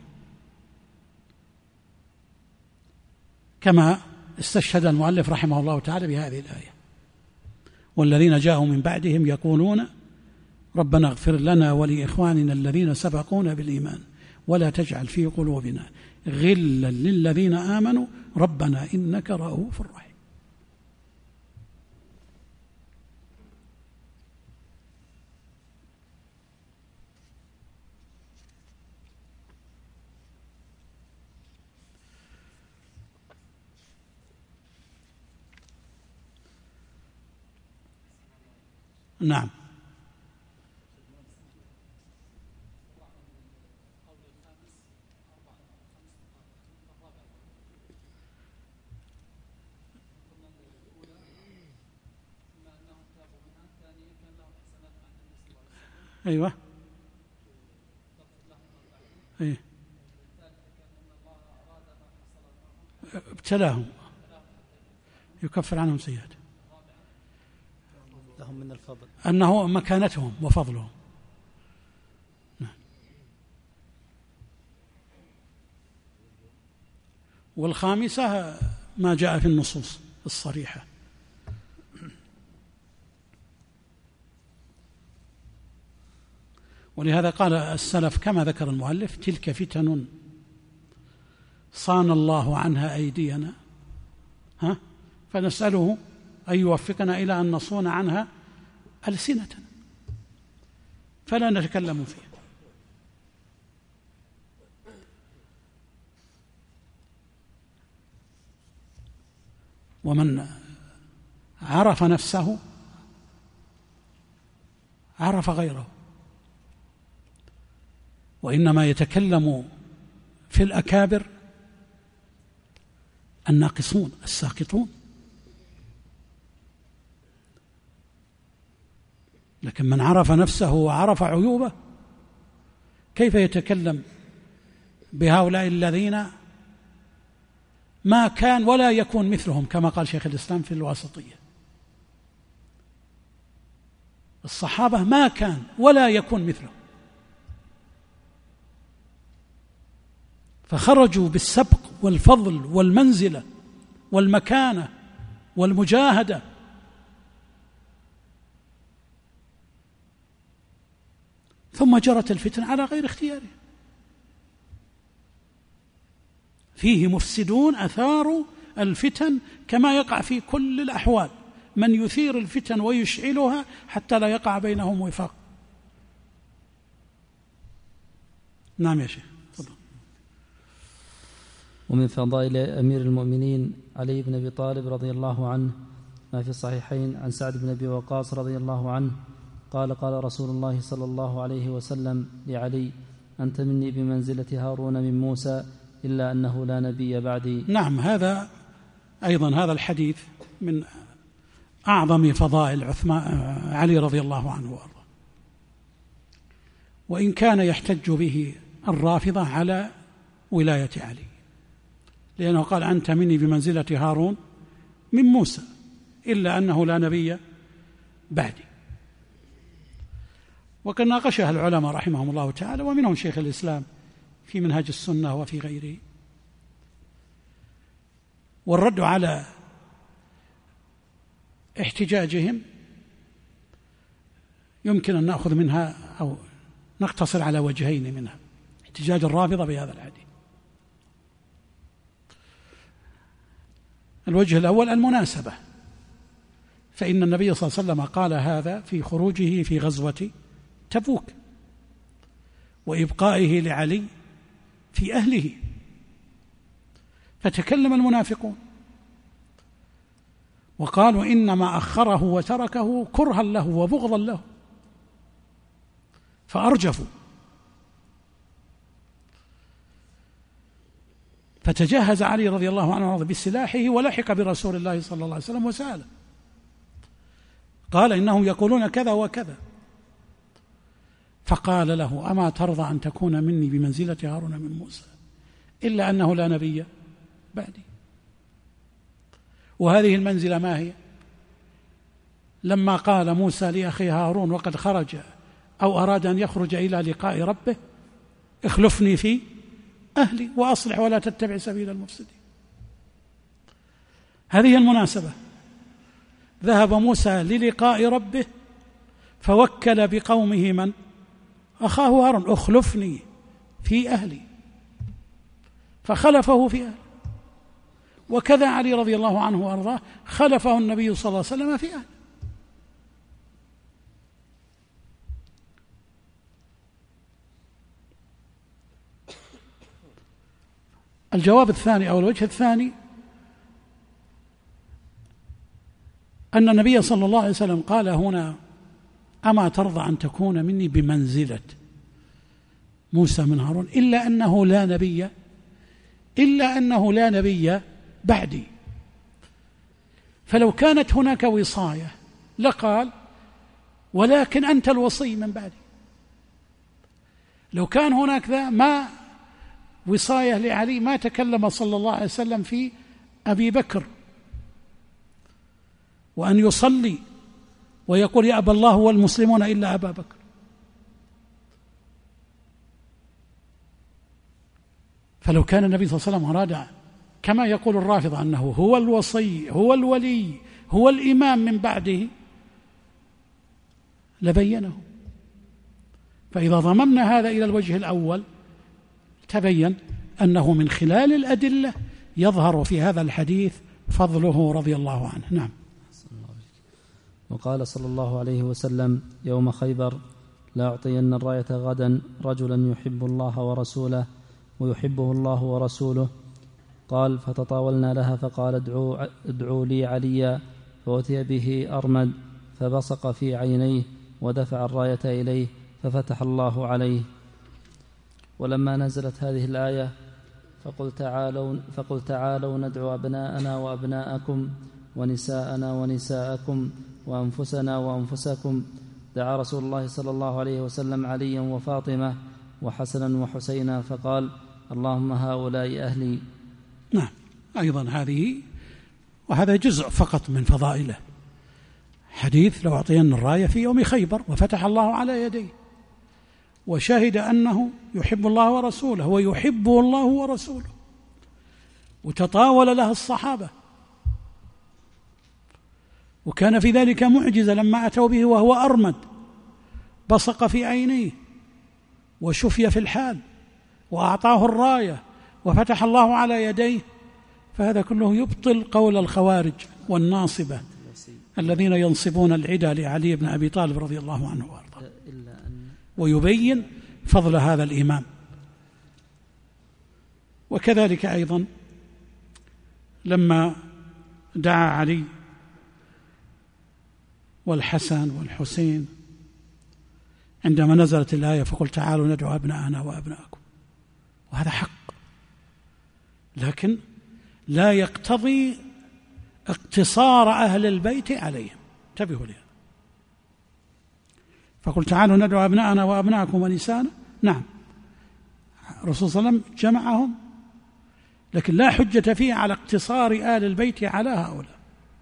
كما استشهد المؤلف رحمه الله تعالى بهذه الآية: والذين جاءوا من بعدهم يقولون ربنا اغفر لنا ولإخواننا الذين سبقونا بالإيمان ولا تجعل في قلوبنا غلا للذين آمنوا ربنا إنك رؤوف رحيم. نعم. أيوة. أيه. ابتلاهم يكفر عنهم سيئاتهم، لهم من الفضل أنه مكانتهم وفضلهم. نعم. والخامسة ما جاء في النصوص الصريحة: ولهذا قال السلف كما ذكر المؤلف: تلك فتن صان الله عنها أيدينا، ها فنسأله أن يوفقنا إلى أن نصون عنها ألسنتنا فلا نتكلم فيها. ومن عرف نفسه عرف غيره، وإنما يتكلم في الأكابر الناقصون الساقطون، لكن من عرف نفسه وعرف عيوبه كيف يتكلم بهؤلاء الذين ما كان ولا يكون مثلهم، كما قال شيخ الإسلام في الواسطية: الصحابة ما كان ولا يكون مثلهم، فخرجوا بالسبق والفضل والمنزلة والمكانة والمجاهدة، ثم جرت الفتن على غير اختياره. فيه مفسدون أثاروا الفتن كما يقع في كل الأحوال، من يثير الفتن ويشعلها حتى لا يقع بينهم وفاق. نعم يا شيخ. ومن فضائل أمير المؤمنين علي بن أبي طالب رضي الله عنه ما في الصحيحين عن سعد بن أبي وقاص رضي الله عنه قال: قال رسول الله صلى الله عليه وسلم لعلي: أنت مني بمنزلة هارون من موسى إلا أنه لا نبي بعدي. نعم، هذا أيضا هذا الحديث من أعظم فضائل عثمان علي رضي الله عنه وأرضاه، وإن كان يحتج به الرافضة على ولاية علي، لأنه قال: أنت مني بمنزلة هارون من موسى إلا أنه لا نبي بعدي. وقد ناقشها العلماء رحمهم الله تعالى، ومنهم شيخ الإسلام في منهج السنة وفي غيره. والرد على احتجاجهم يمكن أن نأخذ منها أو نقتصر على وجهين منها. احتجاج الرافضة بهذا الحديث: الوجه الأول المناسبة، فإن النبي صلى الله عليه وسلم قال هذا في خروجه في غزوة تبوك وإبقائه لعلي في أهله، فتكلم المنافقون وقالوا إنما أخره وتركه كرها له وبغضا له، فأرجفوا، فتجهز علي رضي الله عنه بسلاحه ولحق برسول الله صلى الله عليه وسلم وسأله، قال إنهم يقولون كذا وكذا، فقال له: أما ترضى أن تكون مني بمنزلة هارون من موسى، إلا أنه لا نبي بعدي. وهذه المنزلة ما هي؟ لما قال موسى لأخي هارون وقد خرج أو أراد أن يخرج إلى لقاء ربه: اخلفني في أهلي وأصلح ولا تتبع سبيل المفسدين. هذه المناسبة. ذهب موسى للقاء ربه فوكل بقومه من؟ أخاه هارون: اخلفني في أهلي، فخلفه في أهله. وكذا علي رضي الله عنه وأرضاه خلفه النبي صلى الله عليه وسلم في أهله. الجواب الثاني أو الوجه الثاني أن النبي صلى الله عليه وسلم قال هنا: أما ترضى أن تكون مني بمنزلة موسى من هارون، إلا أنه لا نبي إلا أنه لا نبي بعدي. فلو كانت هناك وصاية لقال: ولكن أنت الوصي من بعدي. لو كان هناك ذا ما وصاية لعلي ما تكلم صلى الله عليه وسلم في أبي بكر وأن يصلي ويقول: يأبى الله والمسلمون إلا أبا بكر. فلو كان النبي صلى الله عليه وسلم أراد كما يقول الرافضة أنه هو الوصي هو الولي هو الإمام من بعده لبينه. فإذا ضممنا هذا إلى الوجه الأول تبين أنه من خلال الأدلة يظهر في هذا الحديث فضله رضي الله عنه. نعم. وقال صلى الله عليه وسلم يوم خيبر: لا أعطين الراية غدا رجلا يحب الله ورسوله ويحبه الله ورسوله. قال: فتطاولنا لها فقال: ادعوا, ادعوا لي عليا، فأتي به أرمد فبصق في عينيه ودفع الراية إليه ففتح الله عليه. ولما نزلت هذه الآية: فقل تعالوا, فقل تعالوا ندعو أبناءنا وأبناءكم ونساءنا ونساءكم وأنفسنا وأنفسكم، دعا رسول الله صلى الله عليه وسلم عليا وفاطمة وحسنا وحسينا فقال: اللهم هؤلاء أهلي. نعم. أيضا هذه وهذا جزء فقط من فضائله. حديث لو أعطينا الراية في يوم خيبر وفتح الله على يديه وشهد أنه يحب الله ورسوله ويحبه الله ورسوله، وتطاول لها الصحابة، وكان في ذلك معجزة لما أتوا به وهو أرمد، بصق في عينيه وشفي في الحال وأعطاه الراية وفتح الله على يديه. فهذا كله يبطل قول الخوارج والناصبة الذين ينصبون العدى لعلي بن أبي طالب رضي الله عنه وارضاه، ويبين فضل هذا الإمام. وكذلك أيضا لما دعا علي والحسن والحسين عندما نزلت الآية: فقل تعالوا ندعو أبناءنا وأبناءكم، وهذا حق، لكن لا يقتضي اقتصار أهل البيت عليهم. انتبهوا لها. فقل تعالوا ندعو أبناءنا وأبناءكم ونساءنا، نعم، الرسول صلى الله عليه وسلم جمعهم، لكن لا حجة فيه على اقتصار آل البيت على هؤلاء.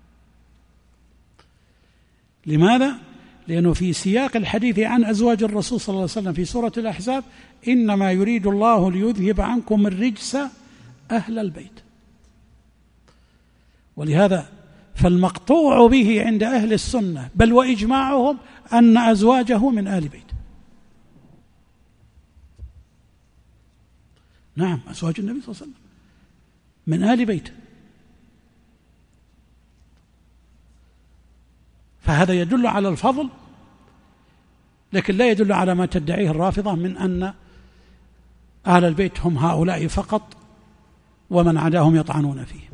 لماذا؟ لأنه في سياق الحديث عن أزواج الرسول صلى الله عليه وسلم في سورة الأحزاب: إنما يريد الله ليذهب عنكم الرجس أهل البيت. ولهذا فالمقطوع به عند أهل السنة بل وإجماعهم أن أزواجه من آل بيته. نعم، أزواج النبي صلى الله عليه وسلم من آل بيته. فهذا يدل على الفضل، لكن لا يدل على ما تدعيه الرافضة من أن أهل البيت هم هؤلاء فقط ومن عداهم يطعنون فيه.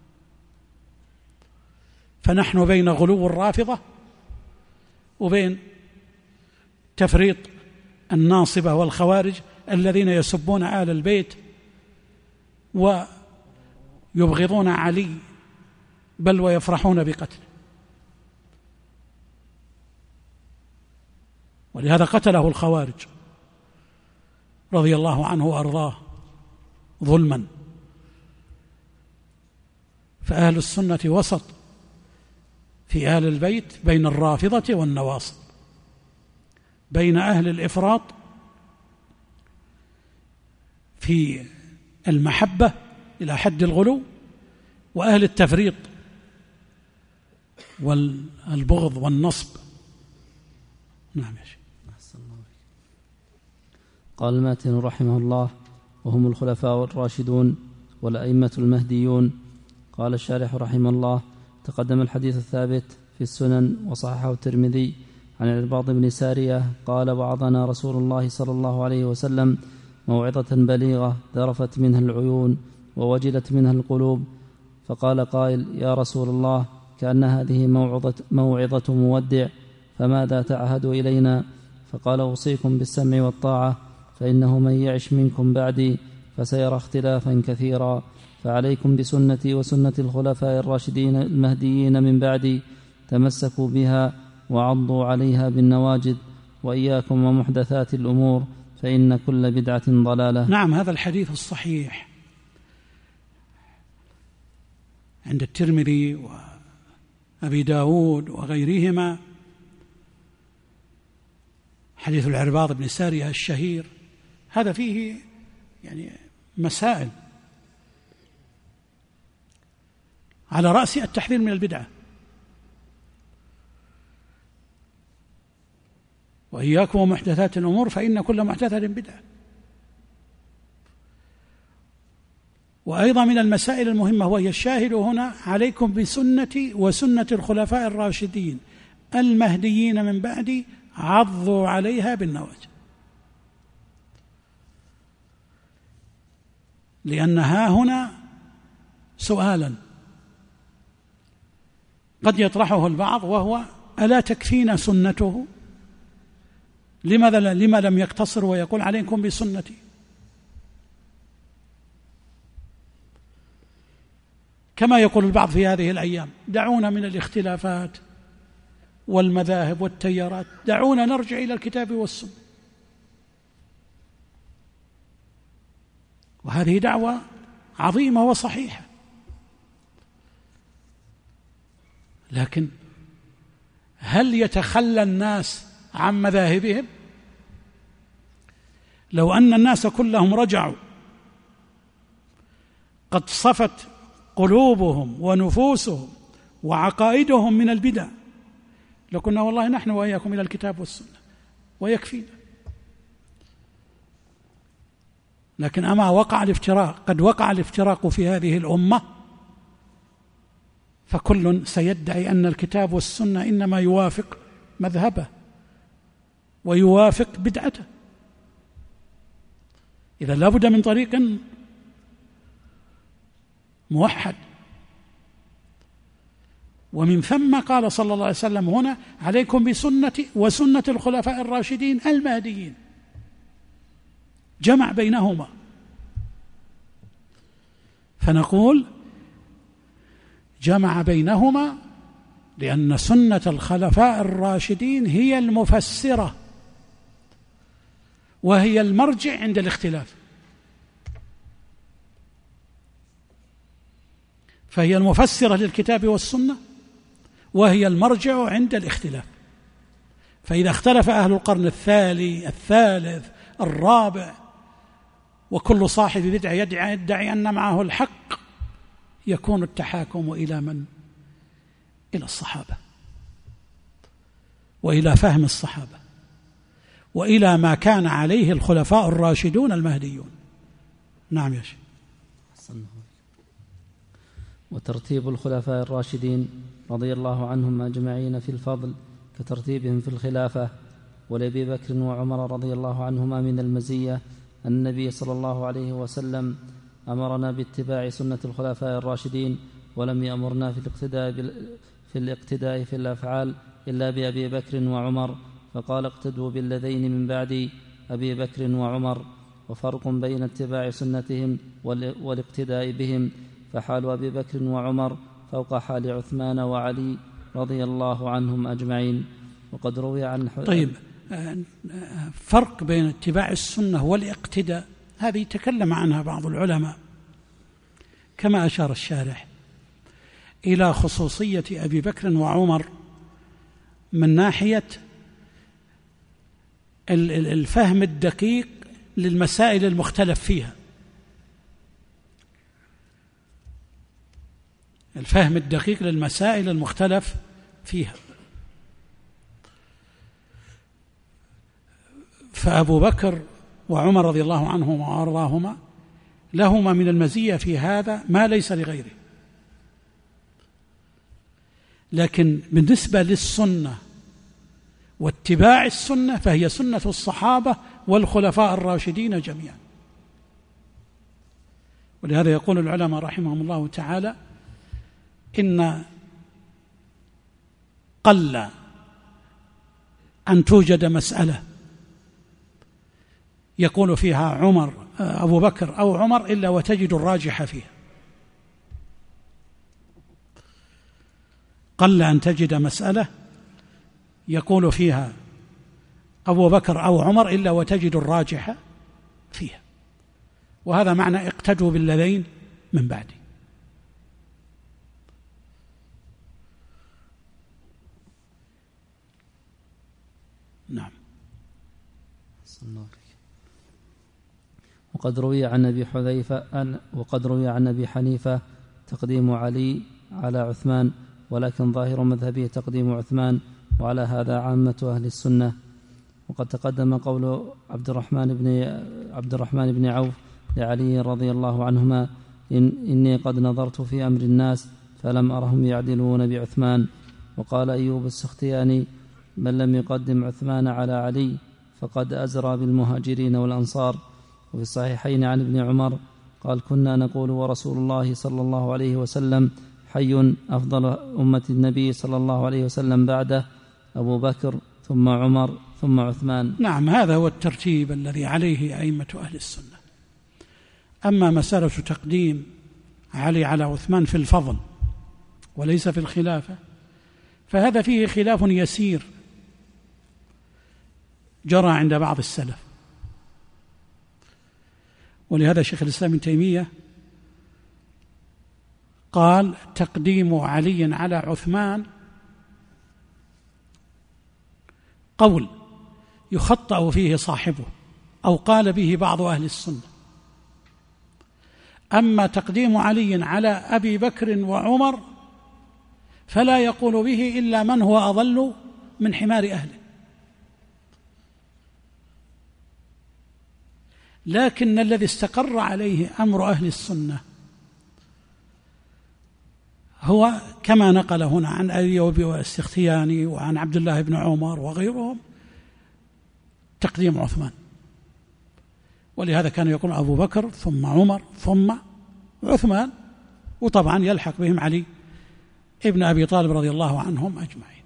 فنحن بين غلو الرافضة وبين تفريط الناصبة والخوارج الذين يسبون آل البيت ويبغضون علي بل ويفرحون بقتله. ولهذا قتله الخوارج رضي الله عنه وأرضاه ظلما. فأهل السنة وسط في أهل البيت بين الرافضة والنواصب، بين أهل الإفراط في المحبة إلى حد الغلو وأهل التفريط والبغض والنصب. نعم يا شيخ. قال الماتن رحمه الله: وهم الخلفاء الراشدون والأئمة المهديون. قال الشارح رحمه الله: تقدم الحديث الثابت في السنن وصححه الترمذي عن العرباض بن سارية قال: وعظنا رسول الله صلى الله عليه وسلم موعظة بليغة ذرفت منها العيون ووجلت منها القلوب، فقال قائل: يا رسول الله، كأن هذه موعظة, موعظة مودع، فماذا تعهد إلينا؟ فقال: أوصيكم بالسمع والطاعة، فإنه من يعش منكم بعدي فسيرى اختلافا كثيرا، فعليكم بسنتي وسنة الخلفاء الراشدين المهديين من بعدي، تمسكوا بها وعضوا عليها بالنواجذ، وإياكم ومحدثات الأمور، فإن كل بدعة ضلالة. نعم، هذا الحديث الصحيح عند الترمذي وأبي داود وغيرهما، حديث العرباض بن سارية الشهير، هذا فيه يعني مسائل، على رأس التحذير من البدعة، وإياكم ومحدثات الأمور فإن كل محدثة بدعة. وأيضا من المسائل المهمة وهي الشاهد هنا: عليكم بسنتي وسنة الخلفاء الراشدين المهديين من بعدي، عضوا عليها بالنواجذ. لأنها هنا سؤالا قد يطرحه البعض، وهو: ألا تكفينا سنته؟ لماذا لما لم يقتصر ويقول عليكم بسنتي؟ كما يقول البعض في هذه الأيام: دعونا من الاختلافات والمذاهب والتيارات، دعونا نرجع إلى الكتاب والسنة. وهذه دعوة عظيمة وصحيحة، لكن هل يتخلى الناس عن مذاهبهم؟ لو أن الناس كلهم رجعوا قد صفت قلوبهم ونفوسهم وعقائدهم من البدع، لكنا والله نحن وإياكم إلى الكتاب والسنة ويكفينا. لكن أما وقع الافتراق، قد وقع الافتراق في هذه الأمة، فكل سيدعي أن الكتاب والسنة إنما يوافق مذهبه ويوافق بدعته. إذا لا بد من طريق موحد. ومن ثم قال صلى الله عليه وسلم هنا: عليكم بسنتي وسنة الخلفاء الراشدين المهديين، جمع بينهما. فنقول جمع بينهما لأن سنة الخلفاء الراشدين هي المفسرة وهي المرجع عند الاختلاف، فهي المفسرة للكتاب والسنة وهي المرجع عند الاختلاف. فإذا اختلف أهل القرن الثاني الثالث الرابع وكل صاحب بدعة يدعي, يدعي أن معه الحق، يكون التحاكم إلى من؟ إلى الصحابة، وإلى فهم الصحابة، وإلى ما كان عليه الخلفاء الراشدون المهديون. نعم يا شيخ. وترتيب الخلفاء الراشدين رضي الله عنهم أجمعين في الفضل كترتيبهم في الخلافة. ولأبي بكر وعمر رضي الله عنهما من المزية أن النبي صلى الله عليه وسلم أمرنا باتباع سنة الخلفاء الراشدين، ولم يأمرنا في الاقتداء في الاقتداء في الأفعال إلا بأبي بكر وعمر، فقال اقتدوا بالذين من بعد أبي بكر وعمر. وفرق بين اتباع سنتهم والاقتداء بهم، فحال أبي بكر وعمر فوق حال عثمان وعلي رضي الله عنهم أجمعين. وقد روي عن طيب، فرق بين اتباع السنة والاقتداء هذه تكلم عنها بعض العلماء، كما أشار الشارح إلى خصوصية أبي بكر وعمر من ناحية الفهم الدقيق للمسائل المختلف فيها، الفهم الدقيق للمسائل المختلف فيها. فأبو بكر وعمر رضي الله عنهما وأرضاهما لهما من المزية في هذا ما ليس لغيره. لكن بالنسبة للسنة واتباع السنة فهي سنة الصحابة والخلفاء الراشدين جميعا. ولهذا يقول العلماء رحمهم الله تعالى إن قل أن توجد مسألة يقول فيها عمر أبو بكر أو عمر إلا وتجد الراجح فيها. قل أن تجد مسألة يقول فيها أبو بكر أو عمر إلا وتجد الراجح فيها، وهذا معنى اقتدوا بالذين من بعدي. نعم. وقد روي عن أبي حذيفة أن وقد روي عن أبي حنيفة تقديم علي على عثمان، ولكن ظاهر مذهبه تقديم عثمان، وعلى هذا عامة أهل السنة. وقد تقدم قول عبد الرحمن بن عبد الرحمن بن عوف لعلي رضي الله عنهما إن إني قد نظرت في أمر الناس فلم أرهم يعدلون بعثمان. وقال أيوب السختياني من لم يقدم عثمان على علي فقد أزرى بالمهاجرين والأنصار. وفي الصحيحين عن ابن عمر قال كنا نقول ورسول الله صلى الله عليه وسلم حي أفضل أمة النبي صلى الله عليه وسلم بعده أبو بكر ثم عمر ثم عثمان. نعم، هذا هو الترتيب الذي عليه أئمة أهل السنة. أما مسألة تقديم علي على عثمان في الفضل وليس في الخلافة فهذا فيه خلاف يسير جرى عند بعض السلف. ولهذا شيخ الإسلام ابن تيمية قال تقديم علي على عثمان قول يخطأ فيه صاحبه أو قال به بعض أهل السنة. أما تقديم علي على أبي بكر وعمر فلا يقول به إلا من هو أضل من حمار أهله. لكن الذي استقر عليه أمر أهل السنة هو كما نقل هنا عن أيوب والسختياني وعن عبد الله بن عمر وغيرهم تقديم عثمان. ولهذا كان يقول أبو بكر ثم عمر ثم عثمان، وطبعا يلحق بهم علي ابن أبي طالب رضي الله عنهم أجمعين.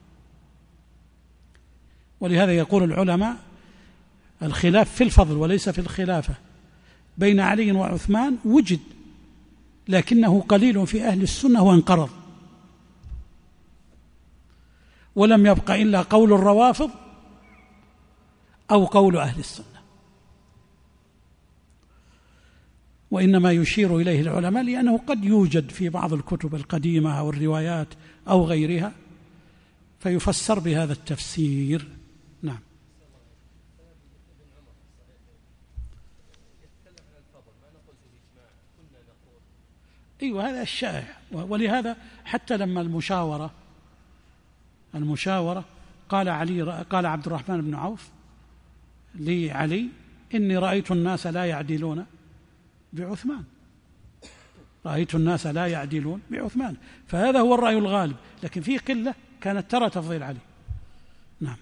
ولهذا يقول العلماء الخلاف في الفضل وليس في الخلافة بين علي وعثمان وجد، لكنه قليل في أهل السنة وانقرض، ولم يبق إلا قول الروافض أو قول أهل السنة. وإنما يشير إليه العلماء لأنه قد يوجد في بعض الكتب القديمة أو الروايات أو غيرها فيفسر بهذا التفسير. نعم. أيوة هذا الشائع. ولهذا حتى لما المشاورة المشاورة قال علي قال عبد الرحمن بن عوف لعلي: إني رأيت الناس لا يعدلون بعثمان، رأيت الناس لا يعدلون بعثمان. فهذا هو الرأي الغالب، لكن في قلة كانت ترى تفضيل علي. نعم.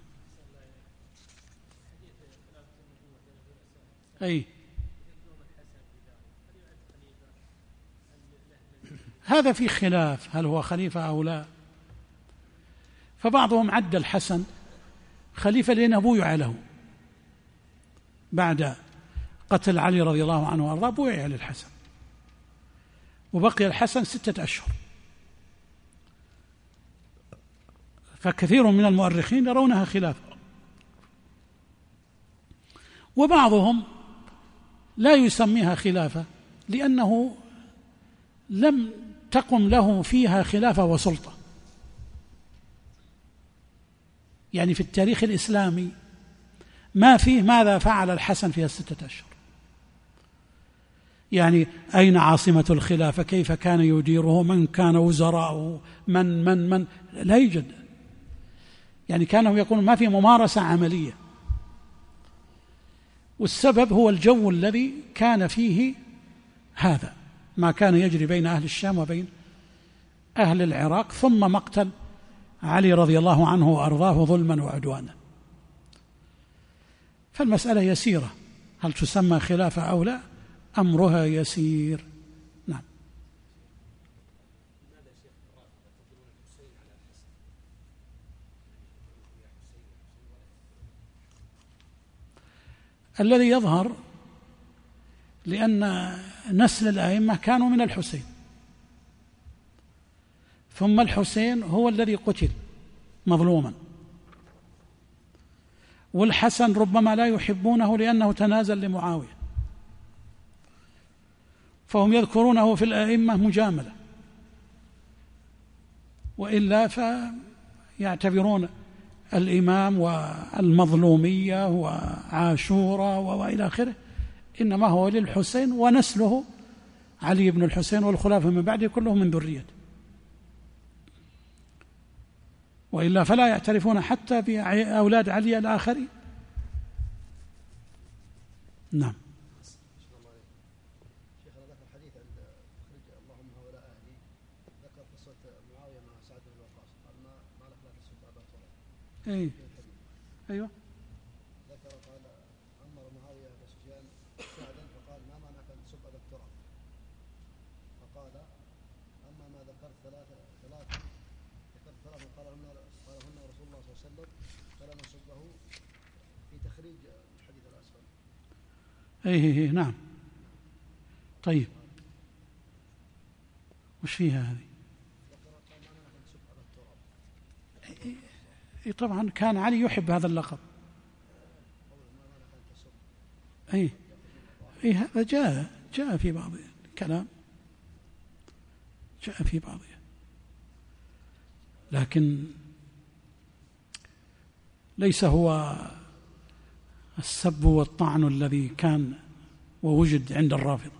أي هذا في خلاف هل هو خليفة أو لا. فبعضهم عد الحسن خليفة لأنه بويع له بعد قتل علي رضي الله عنه وأرضاه، بويع للحسن وبقي الحسن ستة أشهر. فكثير من المؤرخين يرونها خلافة. وبعضهم لا يسميها خلافة لأنه لم تقم له فيها خلافة وسلطة. يعني في التاريخ الإسلامي ما فيه ماذا فعل الحسن في الستة أشهر، يعني أين عاصمة الخلافة، كيف كان يديره، من كان وزراءه، من من من لا يوجد. يعني كانوا يقولون ما في ممارسة عملية. والسبب هو الجو الذي كان فيه هذا ما كان يجري بين أهل الشام وبين أهل العراق، ثم مقتل علي رضي الله عنه وأرضاه ظلما وعدوانا. فالمسألة يسيرة، هل تسمى خلافة أو لا؟ أمرها يسير. نعم. الذي يظهر لأن نسل الأئمة كانوا من الحسين، ثم الحسين هو الذي قتل مظلوما، والحسن ربما لا يحبونه لأنه تنازل لمعاوية، فهم يذكرونه في الأئمة مجاملة، وإلا فيعتبرون الإمام والمظلومية وعاشورا وإلى آخره إنما هو للحسين، ونسله علي بن الحسين والخلافة من بعده كلهم من ذريته، وإلا فلا يعترفون حتى بأولاد علي الآخرين. نعم. أي أيوة. ذكر قال أمر معاوية بن سفيان سعدا فقال ما معناك أن تسب أبا التراب؟ فقال أما ما ذكرت ثلاثة ثلاثة ذكرت ثلاثة قالهن قالهن رسول الله صلى الله عليه وسلم فلا نسبه في تخريج الحديث الأسفل. أي نعم. طيب وش فيها هذه؟ طبعا كان علي يحب هذا اللقب. أي أي هذا جاء جاء في بعض الكلام، جاء في بعضه، لكن ليس هو السب والطعن الذي كان ووجد عند الرافضة.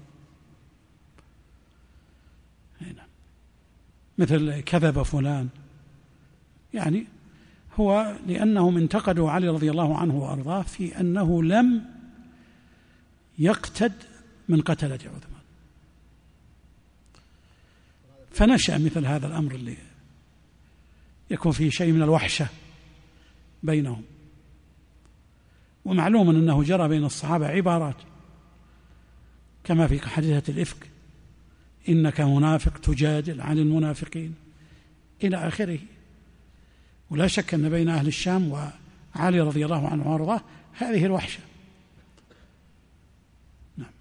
مثل كذب فلان، يعني هو لأنهم انتقدوا علي رضي الله عنه وأرضاه في أنه لم يقتد من قتلة عثمان، فنشأ مثل هذا الأمر اللي يكون فيه شيء من الوحشة بينهم. ومعلوم أنه جرى بين الصحابة عبارات كما في حادثة الإفك: إنك منافق تجادل عن المنافقين إلى آخره. ولا شك أن بين أهل الشام وعلي رضي الله عنه وارضاه هذه الوحشة. نعم.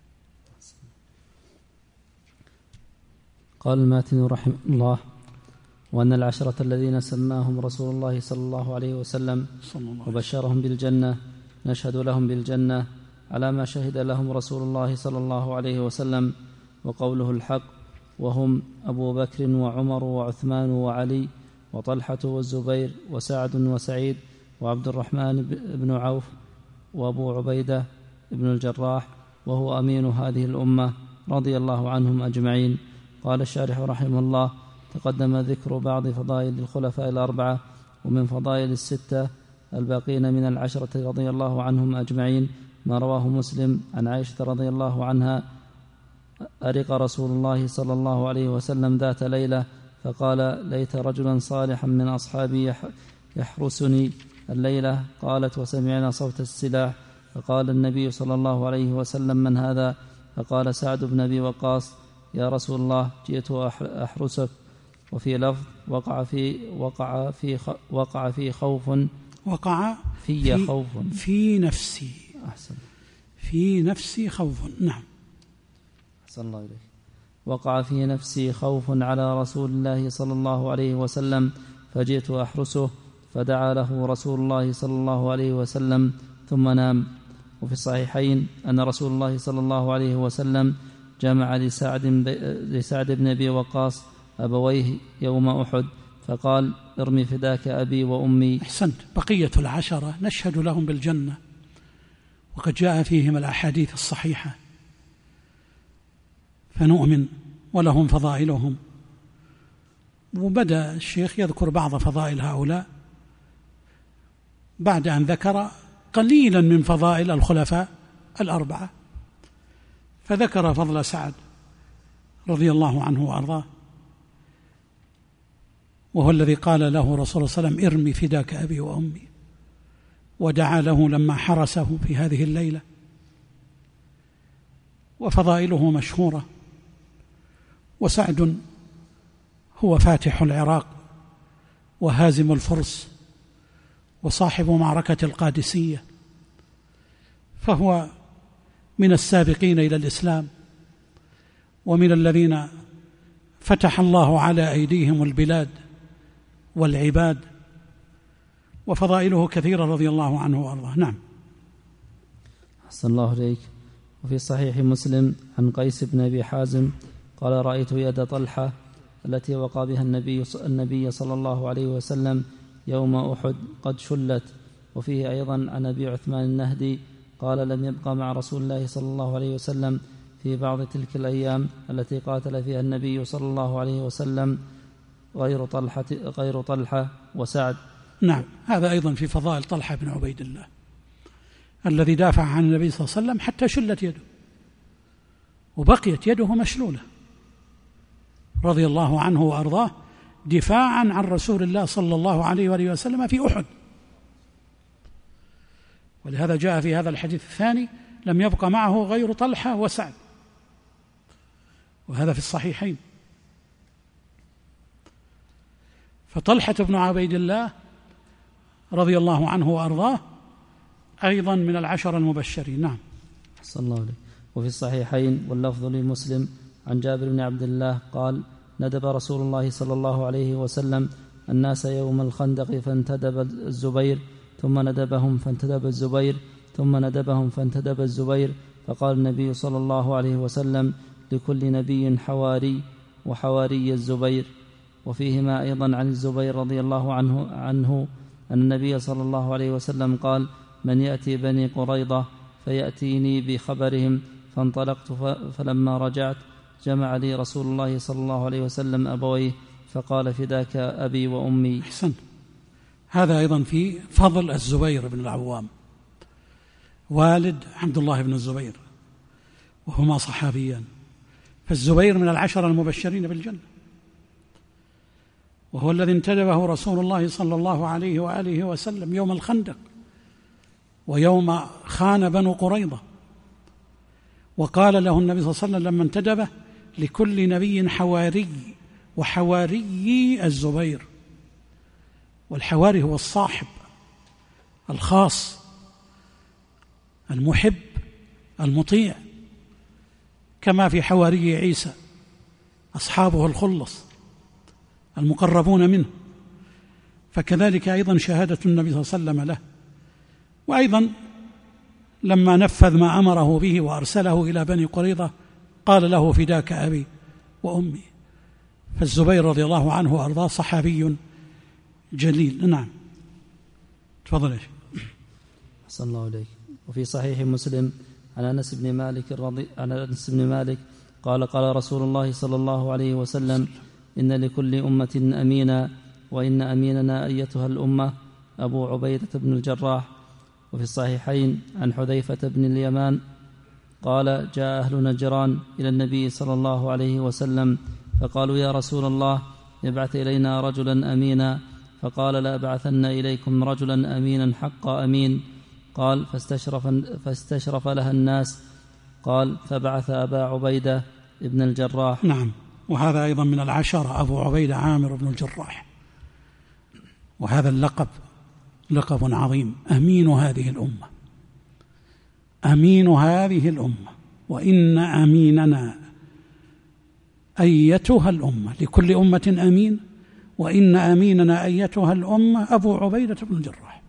قال الماتن رحمه الله: وأن العشرة الذين سماهم رسول الله صلى الله عليه وسلم وبشرهم بالجنة نشهد لهم بالجنة على ما شهد لهم رسول الله صلى الله عليه وسلم وقوله الحق، وهم أبو بكر وعمر وعثمان وعلي وطلحة والزبير وسعد وسعيد وعبد الرحمن بن عوف وأبو عبيدة بن الجراح، وهو أمين هذه الأمة رضي الله عنهم أجمعين. قال الشارح رحمه الله: تقدم ذكر بعض فضائل الخلفاء الأربعة، ومن فضائل الستة الباقين من العشرة رضي الله عنهم أجمعين ما رواه مسلم عن عائشة رضي الله عنها: أرق رسول الله صلى الله عليه وسلم ذات ليلة فقال: ليت رجلا صالحا من أصحابي يحرسني الليلة. قالت: وسمعنا صوت السلاح. فقال النبي صلى الله عليه وسلم: من هذا؟ فقال: سعد بن أبي وقاص. يا رسول الله، جئت أحرسك. وفي لفظ: وقع في وقع في وقع في خوف وقع في, في خوف في نفسي. أحسن. في نفسي خوف. نعم. أحسن الله إليك. وقع في نفسي خوف على رسول الله صلى الله عليه وسلم فجئت أحرسه، فدعا له رسول الله صلى الله عليه وسلم ثم نام. وفي الصحيحين أن رسول الله صلى الله عليه وسلم جمع لسعد لسعد بن أبي وقاص أبويه يوم أحد فقال: ارمي فداك أبي وأمي. أحسنت. بقية العشرة نشهد لهم بالجنة، وقد جاء فيهم الأحاديث الصحيحة، فنؤمن ولهم فضائلهم. وبدأ الشيخ يذكر بعض فضائل هؤلاء بعد أن ذكر قليلا من فضائل الخلفاء الأربعة، فذكر فضل سعد رضي الله عنه وأرضاه، وهو الذي قال له رسول الله صلى الله عليه وسلم: ارمي فداك أبي وأمي، ودعا له لما حرسه في هذه الليلة. وفضائله مشهورة. وسعد هو فاتح العراق وهازم الفرس وصاحب معركة القادسية، فهو من السابقين إلى الإسلام، ومن الذين فتح الله على أيديهم البلاد والعباد، وفضائله كثيرة رضي الله عنه وأرضاه. نعم. أحسن الله إليك. وفي صحيح مسلم عن قيس بن أبي حازم قال: رأيت يد طلحة التي وقع بها النبي النبي صلى الله عليه وسلم يوم أحد قد شلت. وفيه أيضا عن أبي عثمان النهدي قال: لم يبقى مع رسول الله صلى الله عليه وسلم في بعض تلك الأيام التي قاتل فيها النبي صلى الله عليه وسلم غير طلحة, غير طلحة وسعد. نعم. هذا أيضا في فضائل طلحة بن عبيد الله الذي دافع عن النبي صلى الله عليه وسلم حتى شلت يده، وبقيت يده مشلولة رضي الله عنه وأرضاه، دفاعا عن رسول الله صلى الله عليه وآله وسلم في أحد. ولهذا جاء في هذا الحديث الثاني: لم يبق معه غير طلحة وسعد، وهذا في الصحيحين. فطلحة بن عبيد الله رضي الله عنه وأرضاه أيضا من العشر المبشرين. نعم. صلى الله عليه. وفي الصحيحين واللفظ لمسلم عن جابر بن عبد الله قال: ندب رسول الله صلى الله عليه وسلم الناس يوم الخندق فانتدب الزبير، ثم ندبهم فانتدب الزبير، ثم ندبهم فانتدب الزبير، فقال النبي صلى الله عليه وسلم: لكل نبي حواري، وحواري الزبير. وفيهما أيضا عن الزبير رضي الله عنه عنه أن النبي صلى الله عليه وسلم قال: من يأتي بني قريظة فيأتيني بخبرهم. فانطلقت فلما رجعت جمع لي رسول الله صلى الله عليه وسلم أبويه فقال: فداك أبي وأمي. أحسن. هذا أيضا في فضل الزبير بن العوام والد عبد الله بن الزبير، وهما صحابيان. فالزبير من العشر المبشرين بالجنة، وهو الذي انتدبه رسول الله صلى الله عليه وآله وسلم يوم الخندق ويوم خان بنو قريظة، وقال له النبي صلى الله عليه وسلم لما انتدبه: لكل نبي حواري، وحواري الزبير. والحواري هو الصاحب الخاص المحب المطيع، كما في حواري عيسى أصحابه الخلص المقربون منه، فكذلك أيضا شهادة النبي صلى الله عليه وسلم له. وأيضا لما نفذ ما أمره به وأرسله إلى بني قريظة قال له: فداك أبي وأمي. فالزبير رضي الله عنه وأرضاه صحابي جليل. نعم. تفضل. صلى الله عليه. وفي صحيح مسلم عن أنس بن مالك رضي عن أنس بن مالك قال قال رسول الله صلى الله عليه وسلم إن لكل أمة أمينا وإن أميننا أيتها الأمة أبو عبيدة بن الجراح. وفي الصحيحين عن حذيفة بن اليمان قال جاء أهل نجران إلى النبي صلى الله عليه وسلم فقالوا يا رسول الله ابعث إلينا رجلا أمينا، فقال لأبعثن إليكم رجلا أمينا حق أمين. قال فاستشرف, فاستشرف لها الناس. قال فبعث أبا عبيدة ابن الجراح. نعم، وهذا أيضا من العشرة أبو عبيدة عامر بن الجراح، وهذا اللقب لقب عظيم، أمين هذه الأمة، أمين هذه الأمة، وإن أميننا أيتها الأمة، لكل أمة أمين، وإن أميننا أيتها الأمة أبو عبيدة بن الجراح.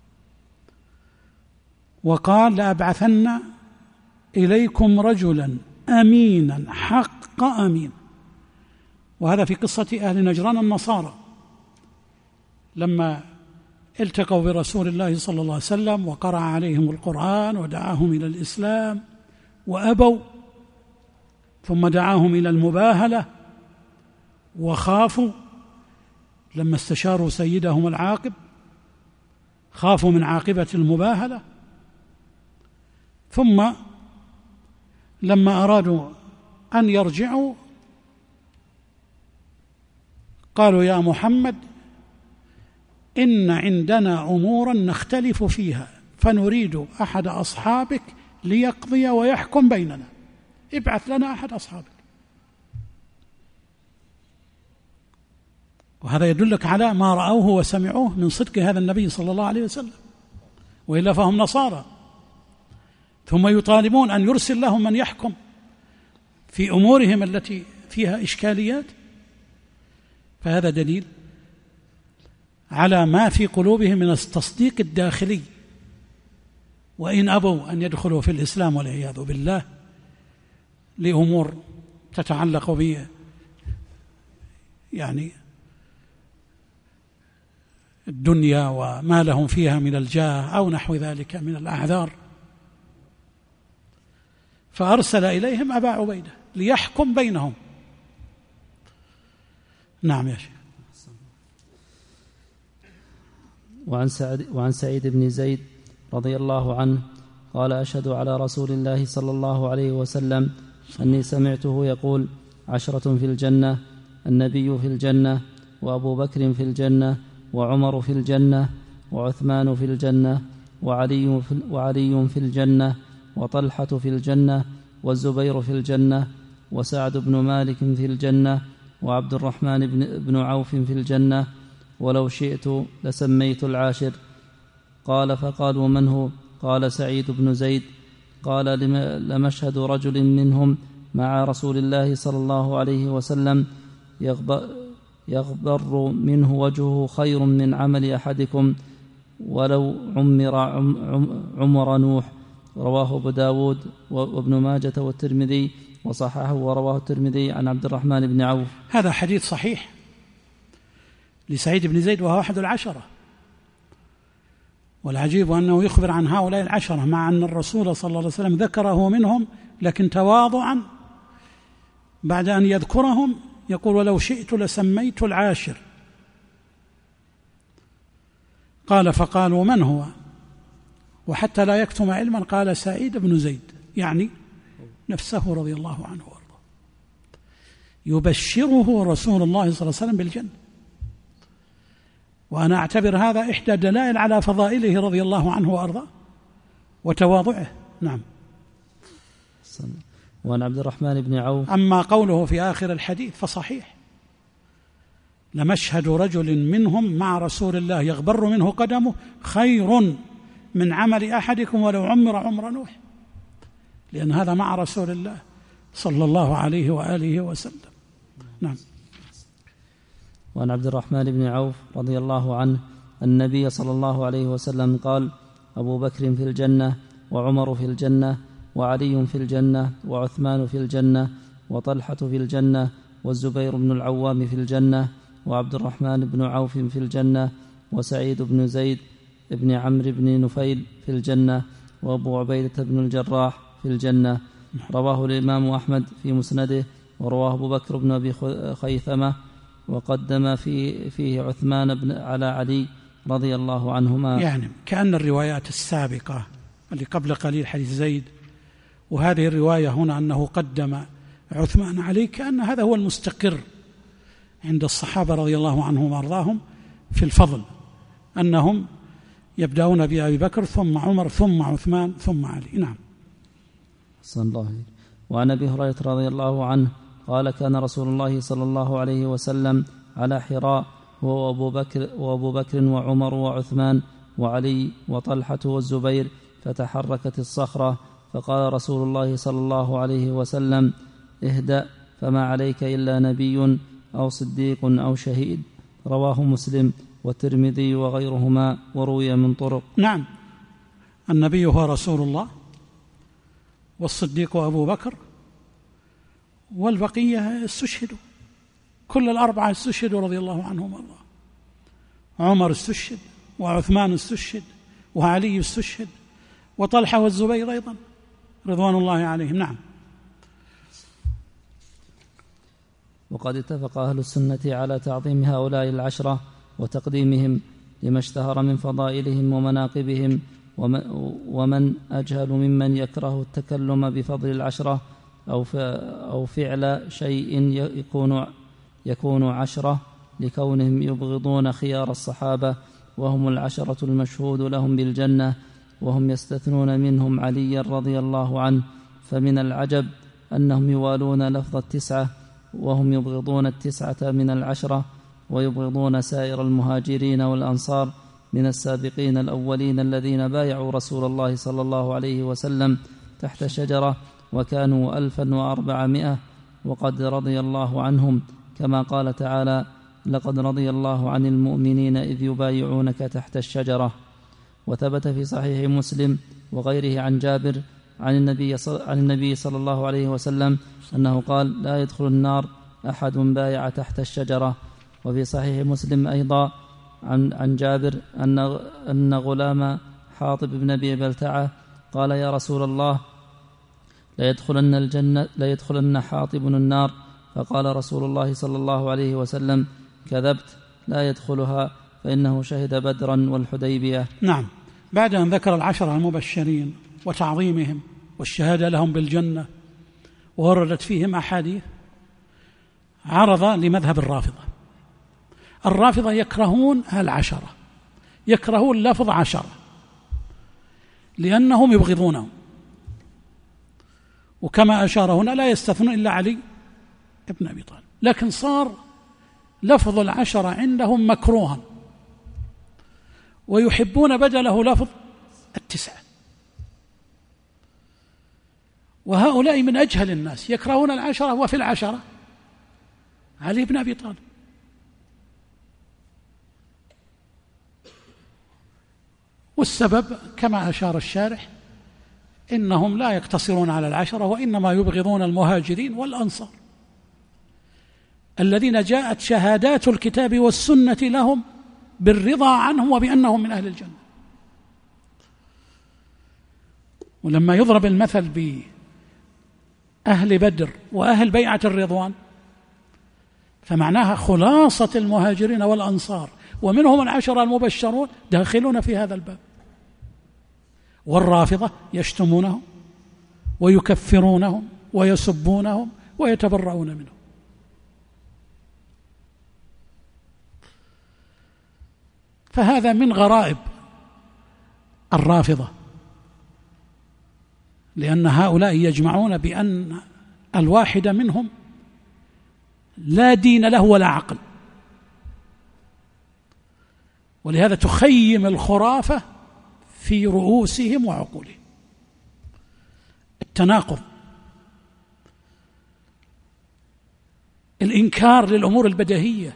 وقال لأبعثن إليكم رجلا أمينا حق أمين. وهذا في قصة أهل نجران النصارى لما التقوا برسول الله صلى الله عليه وسلم وقرأ عليهم القرآن ودعاهم إلى الإسلام وأبوا، ثم دعاهم إلى المباهلة وخافوا لما استشاروا سيدهم العاقب، خافوا من عاقبة المباهلة. ثم لما أرادوا أن يرجعوا قالوا يا محمد إن عندنا أمورا نختلف فيها فنريد أحد أصحابك ليقضي ويحكم بيننا، ابعث لنا أحد أصحابك. وهذا يدلك على ما رأوه وسمعوه من صدق هذا النبي صلى الله عليه وسلم، وإلا فهم نصارى، ثم يطالبون أن يرسل لهم من يحكم في أمورهم التي فيها إشكاليات. فهذا دليل على ما في قلوبهم من التصديق الداخلي، وإن أبوا أن يدخلوا في الإسلام والعياذ بالله لأمور تتعلق ب يعني الدنيا وما لهم فيها من الجاه أو نحو ذلك من الأعذار. فأرسل إليهم أبا عبيدة ليحكم بينهم. نعم يا شيخ. وعن سعيد, وعن سعيد بن زيد رضي الله عنه قال أشهد على رسول الله صلى الله عليه وسلم أني سمعته يقول عشرة في الجنة، النبي في الجنة، وأبو بكر في الجنة، وعمر في الجنة، وعثمان في الجنة، وعلي في, وعلي في الجنة، وطلحة في الجنة، والزبير في الجنة، وسعد بن مالك في الجنة، وعبد الرحمن بن, بن عوف في الجنة، ولو شئت لسميت العاشر. قال فقالوا من هو؟ قال سعيد بن زيد. قال لمشهد رجل منهم مع رسول الله صلى الله عليه وسلم يغبر منه وجهه خير من عمل أحدكم ولو عمر عمر نوح. رواه أبو داود وابن ماجة والترمذي وصححه، ورواه الترمذي عن عبد الرحمن بن عوف. هذا حديث صحيح لسعيد بن زيد وهو أحد العشرة، والعجيب أنه يخبر عن هؤلاء العشرة مع أن الرسول صلى الله عليه وسلم ذكره منهم، لكن تواضعا بعد أن يذكرهم يقول ولو شئت لسميت العاشر. قال فقالوا من هو؟ وحتى لا يكتم علما قال سعيد بن زيد، يعني نفسه رضي الله عنه وارضاه، يبشره رسول الله صلى الله عليه وسلم بالجنة. وأنا أعتبر هذا إحدى دلائل على فضائله رضي الله عنه وأرضاه وتواضعه. نعم. وعن عبد الرحمن بن عوف. أما قوله في آخر الحديث فصحيح، لمشهد رجل منهم مع رسول الله يغبر منه قدمه خير من عمل أحدكم ولو عمر عمر نوح، لأن هذا مع رسول الله صلى الله عليه وآله وسلم. نعم. وعن عبد الرحمن بن عوف رضي الله عنه النبي صلى الله عليه وسلم قال أبو بكر في الجنة، وعمر في الجنة، وعلي في الجنة، وعثمان في الجنة، وطلحة في الجنة، والزبير بن العوام في الجنة، وعبد الرحمن بن عوف في الجنة، وسعيد بن زيد بن عمرو بن نفيل في الجنة، وأبو عبيدة بن الجراح في الجنة. رواه الإمام أحمد في مسنده، ورواه أبو بكر بن أبي خيثمة، وقدم في فيه عثمان بن على علي رضي الله عنهما. يعني كأن الروايات السابقة اللي قبل قليل حديث زيد، وهذه الرواية هنا أنه قدم عثمان علي، كأن هذا هو المستقر عند الصحابة رضي الله عنهم وأرضاهم في الفضل، أنهم يبدأون بأبي بكر ثم عمر ثم عثمان ثم علي. نعم. صلى الله عليه. وعن أبي هريرة رضي الله عنه قال كان رسول الله صلى الله عليه وسلم على حراء هو وأبو بكر, وأبو بكر وعمر وعثمان وعلي وطلحة والزبير، فتحركت الصخرة فقال رسول الله صلى الله عليه وسلم اهدأ فما عليك إلا نبي أو صديق أو شهيد. رواه مسلم والترمذي وغيرهما، وروي من طرق. نعم، النبي هو رسول الله، والصديق أبو بكر، والبقية استشهدوا، كل الأربعة استشهدوا رضي الله عنهم الله. عمر استشهد، وعثمان استشهد، وعلي استشهد، وطلحة والزبير أيضا رضوان الله عليهم. نعم. وقد اتفق أهل السنة على تعظيم هؤلاء العشرة وتقديمهم لما اشتهر من فضائلهم ومناقبهم، ومن أجهل ممن يكره التكلم بفضل العشرة أو فعل شيء يكون يكون عشرة لكونهم يبغضون خيار الصحابة، وهم العشرة المشهود لهم بالجنة، وهم يستثنون منهم عليا رضي الله عنه. فمن العجب أنهم يوالون لفظ التسعة وهم يبغضون التسعة من العشرة، ويبغضون سائر المهاجرين والأنصار من السابقين الأولين الذين بايعوا رسول الله صلى الله عليه وسلم تحت شجرة وكانوا ألفا وأربعمائة، وقد رضي الله عنهم، كما قال تعالى لقد رضي الله عن المؤمنين إذ يبايعونك تحت الشجرة. وثبت في صحيح مسلم وغيره عن جابر عن النبي عن النبي صلى الله عليه وسلم أنه قال لا يدخل النار أحد بايع تحت الشجرة. وفي صحيح مسلم أيضا عن عن جابر أن أن غلام حاطب بن أبي بلتعة قال يا رسول الله لا يدخلن الجنة لا يدخلن حاطب النار، فقال رسول الله صلى الله عليه وسلم كذبت لا يدخلها فإنه شهد بدرا والحديبية. نعم. بعد أن ذكر العشرة المبشرين وتعظيمهم والشهادة لهم بالجنة ووردت فيهم أحاديث، عرض لمذهب الرافضة. الرافضة يكرهون العشرة، يكرهون لفظ عشرة لأنهم يبغضونهم، وكما أشار هنا لا يستثنون إلا علي ابن أبي طالب، لكن صار لفظ العشرة عندهم مكروها، ويحبون بدله لفظ التسعة. وهؤلاء من أجهل الناس يكرهون العشرة، وفي العشرة علي بن أبي طالب. والسبب كما أشار الشارح إنهم لا يقتصرون على العشرة، وإنما يبغضون المهاجرين والأنصار الذين جاءت شهادات الكتاب والسنة لهم بالرضا عنهم وبأنهم من أهل الجنة. ولما يضرب المثل بأهل بدر وأهل بيعة الرضوان فمعناها خلاصة المهاجرين والأنصار، ومنهم العشرة المبشرون داخلون في هذا الباب. والرافضة يشتمونهم ويكفرونهم ويسبونهم ويتبرؤون منهم. فهذا من غرائب الرافضة، لأن هؤلاء يجمعون بأن الواحد منهم لا دين له ولا عقل، ولهذا تخيم الخرافة في رؤوسهم وعقولهم. التناقض، الإنكار للأمور البديهية،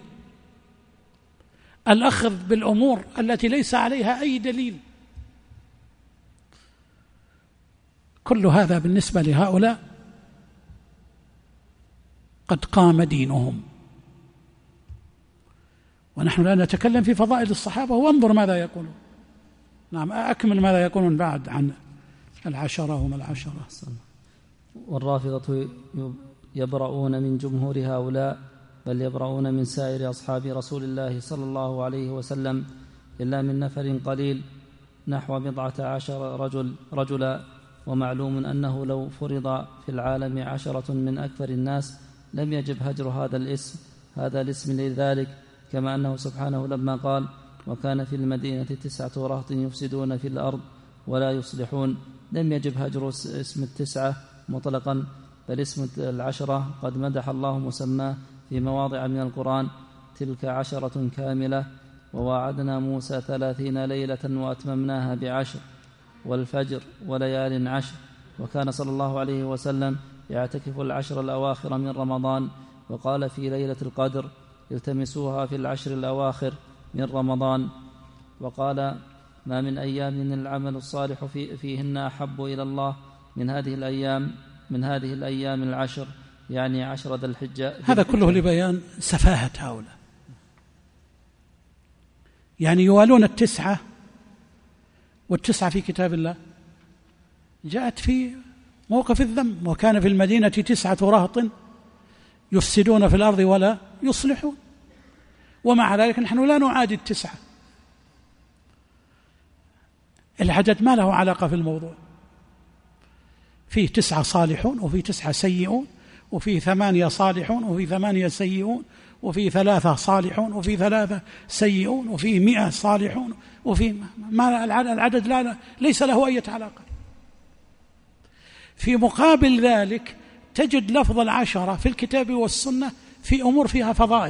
الأخذ بالأمور التي ليس عليها أي دليل، كل هذا بالنسبة لهؤلاء قد قام دينهم. ونحن لا نتكلم في فضائل الصحابة، وانظر ماذا يقولون. نعم، أكمل ماذا يقولون بعد عن العشرة وما العشرة. والرافضة يبرؤون من جمهور هؤلاء، بل يبرؤون من سائر أصحاب رسول الله صلى الله عليه وسلم إلا من نفر قليل نحو بضعة عشر رجل رجلا. ومعلوم أنه لو فرض في العالم عشرة من أكثر الناس لم يجب هجر هذا الاسم هذا الاسم لذلك، كما أنه سبحانه لما قال: وكان في المدينة تسعة رهط يفسدون في الأرض ولا يصلحون، لم يجب هجر اسم التسعة مطلقا، بل اسم العشرة قد مدح الله مسماه في مواضع من القرآن: تلك عشرة كاملة، وواعدنا موسى ثلاثين ليلة وأتممناها بعشر، والفجر وليال عشر. وكان صلى الله عليه وسلم يعتكف العشر الأواخر من رمضان، وقال في ليلة القدر: التمسوها في العشر الأواخر من رمضان. وقال: ما من أيام العمل الصالح في فيهن أحب إلى الله من هذه الأيام من هذه الأيام العشر، يعني عشر ذي الحجة. هذا كله لبيان سفاهة هؤلاء، يعني يوالون التسعة، والتسعة في كتاب الله جاءت في موقف الذم: وكان في المدينة تسعة رهط يفسدون في الأرض ولا يصلحون. ومع ذلك نحن لا نعادي التسعة، العدد ما له علاقة في الموضوع، فيه تسعة صالحون وفيه تسعة سيئون، وفيه ثمانية صالحون وفيه ثمانية سيئون، وفيه ثلاثة صالحون وفيه ثلاثة سيئون، وفيه مئة صالحون، وفيه ما العدد لا ليس له أي علاقة. في مقابل ذلك تجد لفظ العشرة في الكتاب والسنة في أمور فيها فضائل،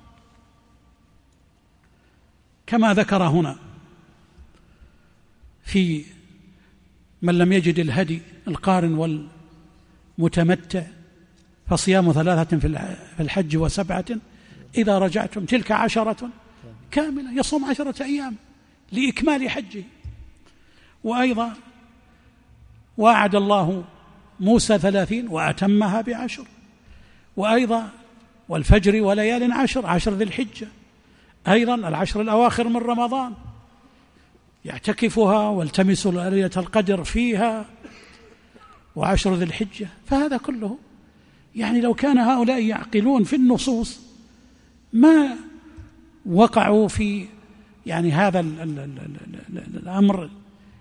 كما ذكر هنا في من لم يجد الهدي القارن والمتمتع فصيام ثلاثة في الحج وسبعة إذا رجعتم، تلك عشرة كاملة، يصوم عشرة أيام لإكمال حجه. وأيضا وعد الله موسى ثلاثين وأتمها بعشر. وأيضا والفجر وليال عشر، عشر ذي الحجة، أيضا العشر الأواخر من رمضان يعتكفها والتمس ليلة القدر فيها، وعشر ذي الحجة. فهذا كله يعني لو كان هؤلاء يعقلون في النصوص ما وقعوا في يعني هذا ال ال ال ال ال الأمر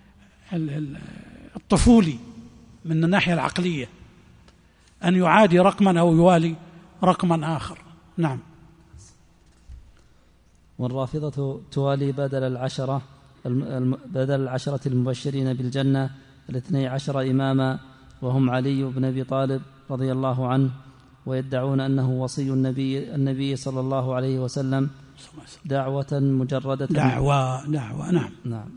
الطفولي من الناحية العقلية، أن يعادي رقما أو يوالي رقما آخر. نعم. والرافضة توالي بدل العشرة بدل العشرة المبشرين بالجنة الاثني عشر إماما، وهم علي بن أبي طالب رضي الله عنه، ويدعون أنه وصي النبي النبي صلى الله عليه وسلم دعوة مجردة دعوة دعوة نعم نعم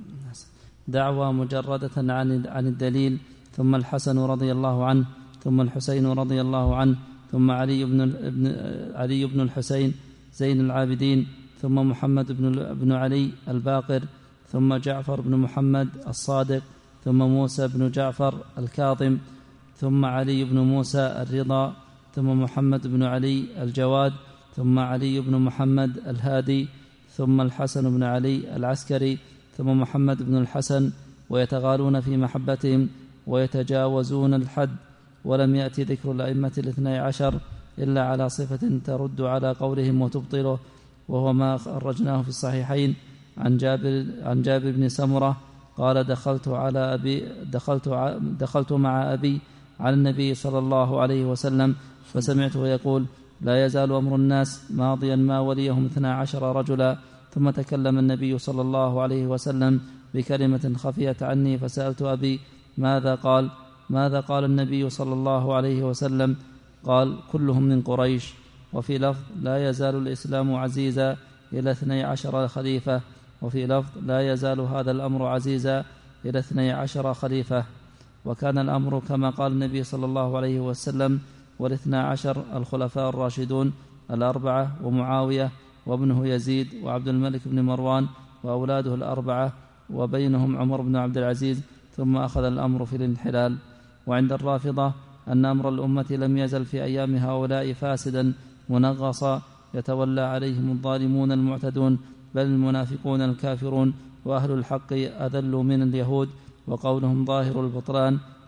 دعوة مجردة عن عن الدليل، ثم الحسن رضي الله عنه، ثم الحسين رضي الله عنه، ثم علي بن ابن علي بن الحسين زين العابدين، ثم محمد بن بن علي الباقر، ثم جعفر بن محمد الصادق، ثم موسى بن جعفر الكاظم، ثم علي بن موسى الرضا، ثم محمد بن علي الجواد، ثم علي بن محمد الهادي، ثم الحسن بن علي العسكري، ثم محمد بن الحسن، ويتغالون في محبتهم ويتجاوزون الحد. ولم يأتي ذكر الأئمة الاثني عشر إلا على صفة ترد على قولهم وتبطله، وهو ما خرجناه في الصحيحين عن جابر عن جابر بن سمرة قال: دخلت على أبي دخلت دخلت مع أبي على النبي صلى الله عليه وسلم فسمعته يقول: لا يزال أمر الناس ماضيا ما وليهم اثنا عشر رجلا. ثم تكلم النبي صلى الله عليه وسلم بكلمة خفيت عني، فسألت أبي: ماذا قال؟ ماذا قال النبي صلى الله عليه وسلم؟ قال: كلهم من قريش. وفي لفظ: لا يزال الإسلام عزيزا إلى اثني عشر خليفة. وفي لفظ: لا يزال هذا الأمر عزيزا إلى اثني عشر خليفة. وكان الأمر كما قال النبي صلى الله عليه وسلم: والاثنى عشر الخلفاء الراشدون الأربعة، ومعاوية وابنه يزيد، وعبد الملك بن مروان وأولاده الأربعة، وبينهم عمر بن عبد العزيز. ثم أخذ الأمر في الانحلال. وعند الرافضة أن أمر الأمة لم يزل في أيام هؤلاء فاسدا منغصا، يتولى عليهم الظالمون المعتدون، بل المنافقون الكافرون، وأهل الحق أذل من اليهود، وقولهم ظاهر البطلان،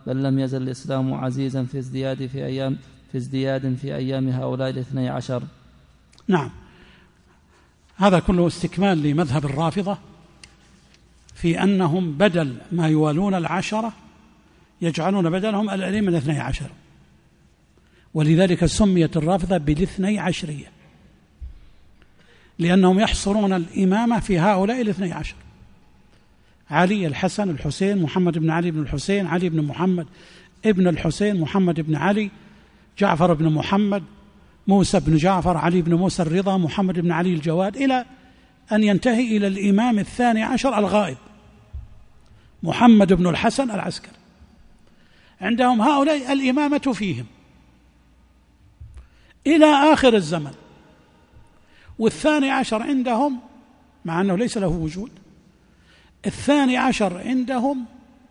بل لم يزل الإسلام عزيزا في ازدياد في أيام في ازدياد في أيام هؤلاء الاثني عشر. نعم، هذا كله استكمال لمذهب الرافضة في أنهم بدل ما يوالون العشرة يجعلون بدلهم الأئمة الاثني عشر، ولذلك سميت الرافضة بالاثني عشرية، لأنهم يحصرون الإمامة في هؤلاء الاثني عشر: علي، الحسن، الحسين، محمد بن علي بن الحسين، علي بن محمد ابن الحسين، محمد بن علي، جعفر بن محمد، موسى بن جعفر، علي بن موسى الرضا، محمد بن علي الجواد، إلى أن ينتهي إلى الإمام الثاني عشر الغائب محمد بن الحسن العسكري. عندهم هؤلاء الإمامة فيهم إلى آخر الزمن، والثاني عشر عندهم مع أنه ليس له وجود، الثاني عشر عندهم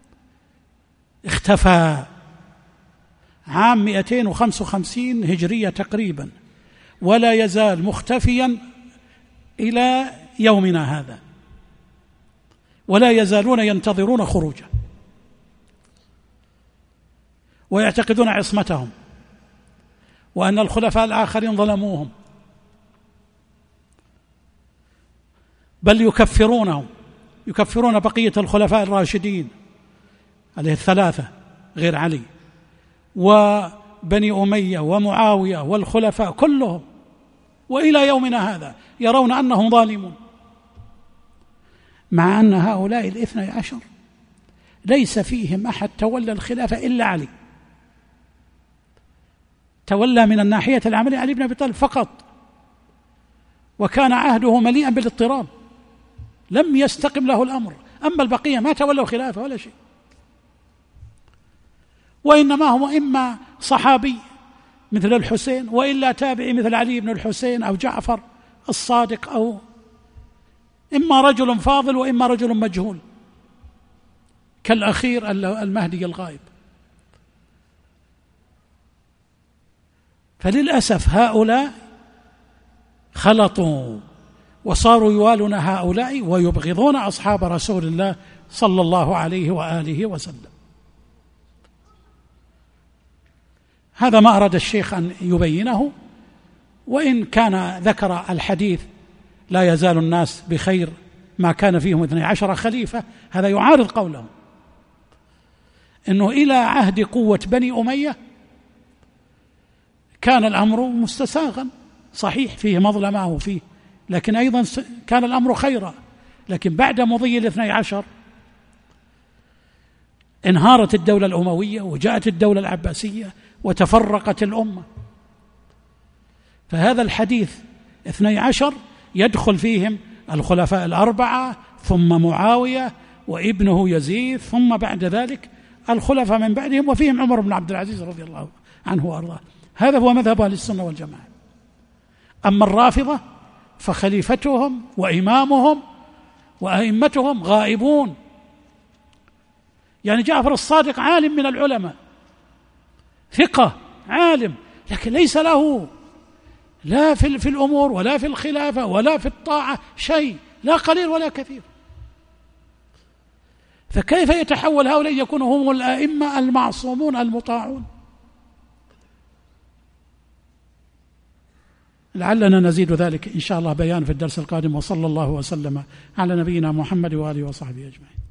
اختفى عام مئتين وخمسة وخمسين هجرية تقريبا، ولا يزال مختفيا إلى يومنا هذا، ولا يزالون ينتظرون خروجه ويعتقدون عصمتهم، وأن الخلفاء الآخرين ظلموهم، بل يكفرونهم، يكفرون بقية الخلفاء الراشدين عليه الثلاثة غير علي، وبني أمية ومعاوية والخلفاء كلهم، وإلى يومنا هذا يرون أنهم ظالمون، مع أن هؤلاء الاثني عشر ليس فيهم أحد تولى الخلافة إلا علي، تولى من الناحية العملية علي بن أبي طالب فقط، وكان عهده مليئا بالاضطراب، لم يستقم له الأمر. أما البقية ما تولوا خلافة ولا شيء، وإنما هم إما صحابي مثل الحسين، وإلا تابعي مثل علي بن الحسين أو جعفر الصادق، أو إما رجل فاضل وإما رجل مجهول كالأخير المهدي الغائب. فللأسف هؤلاء خلطوا وصاروا يوالون هؤلاء ويبغضون أصحاب رسول الله صلى الله عليه وآله وسلم. هذا ما أراد الشيخ أن يبينه، وإن كان ذكر الحديث لا يزال الناس بخير ما كان فيهم اثني عشر خليفة، هذا يعارض قوله إنه إلى عهد قوة بني أمية كان الأمر مستساغا، صحيح فيه مظلمة وفيه، لكن أيضا كان الأمر خيرا. لكن بعد مضي الاثني عشر انهارت الدولة الأموية وجاءت الدولة العباسية وتفرقت الأمة. فهذا الحديث اثني عشر يدخل فيهم الخلفاء الأربعة، ثم معاوية وابنه يزيد، ثم بعد ذلك الخلفاء من بعدهم، وفيهم عمر بن عبد العزيز رضي الله عنه وأرضاه. هذا هو مذهب أهل السنة والجماعة. أما الرافضة فخليفتهم وإمامهم وأئمتهم غائبون. يعني جعفر الصادق عالم من العلماء، ثقة، عالم، لكن ليس له لا في, في الأمور ولا في الخلافة ولا في الطاعة شيء، لا قليل ولا كثير. فكيف يتحول هؤلاء يكونوا هم الأئمة المعصومون المطاعون؟ لعلنا نزيد ذلك إن شاء الله بيان في الدرس القادم. وصلى الله وسلم على نبينا محمد وآله وصحبه أجمعين.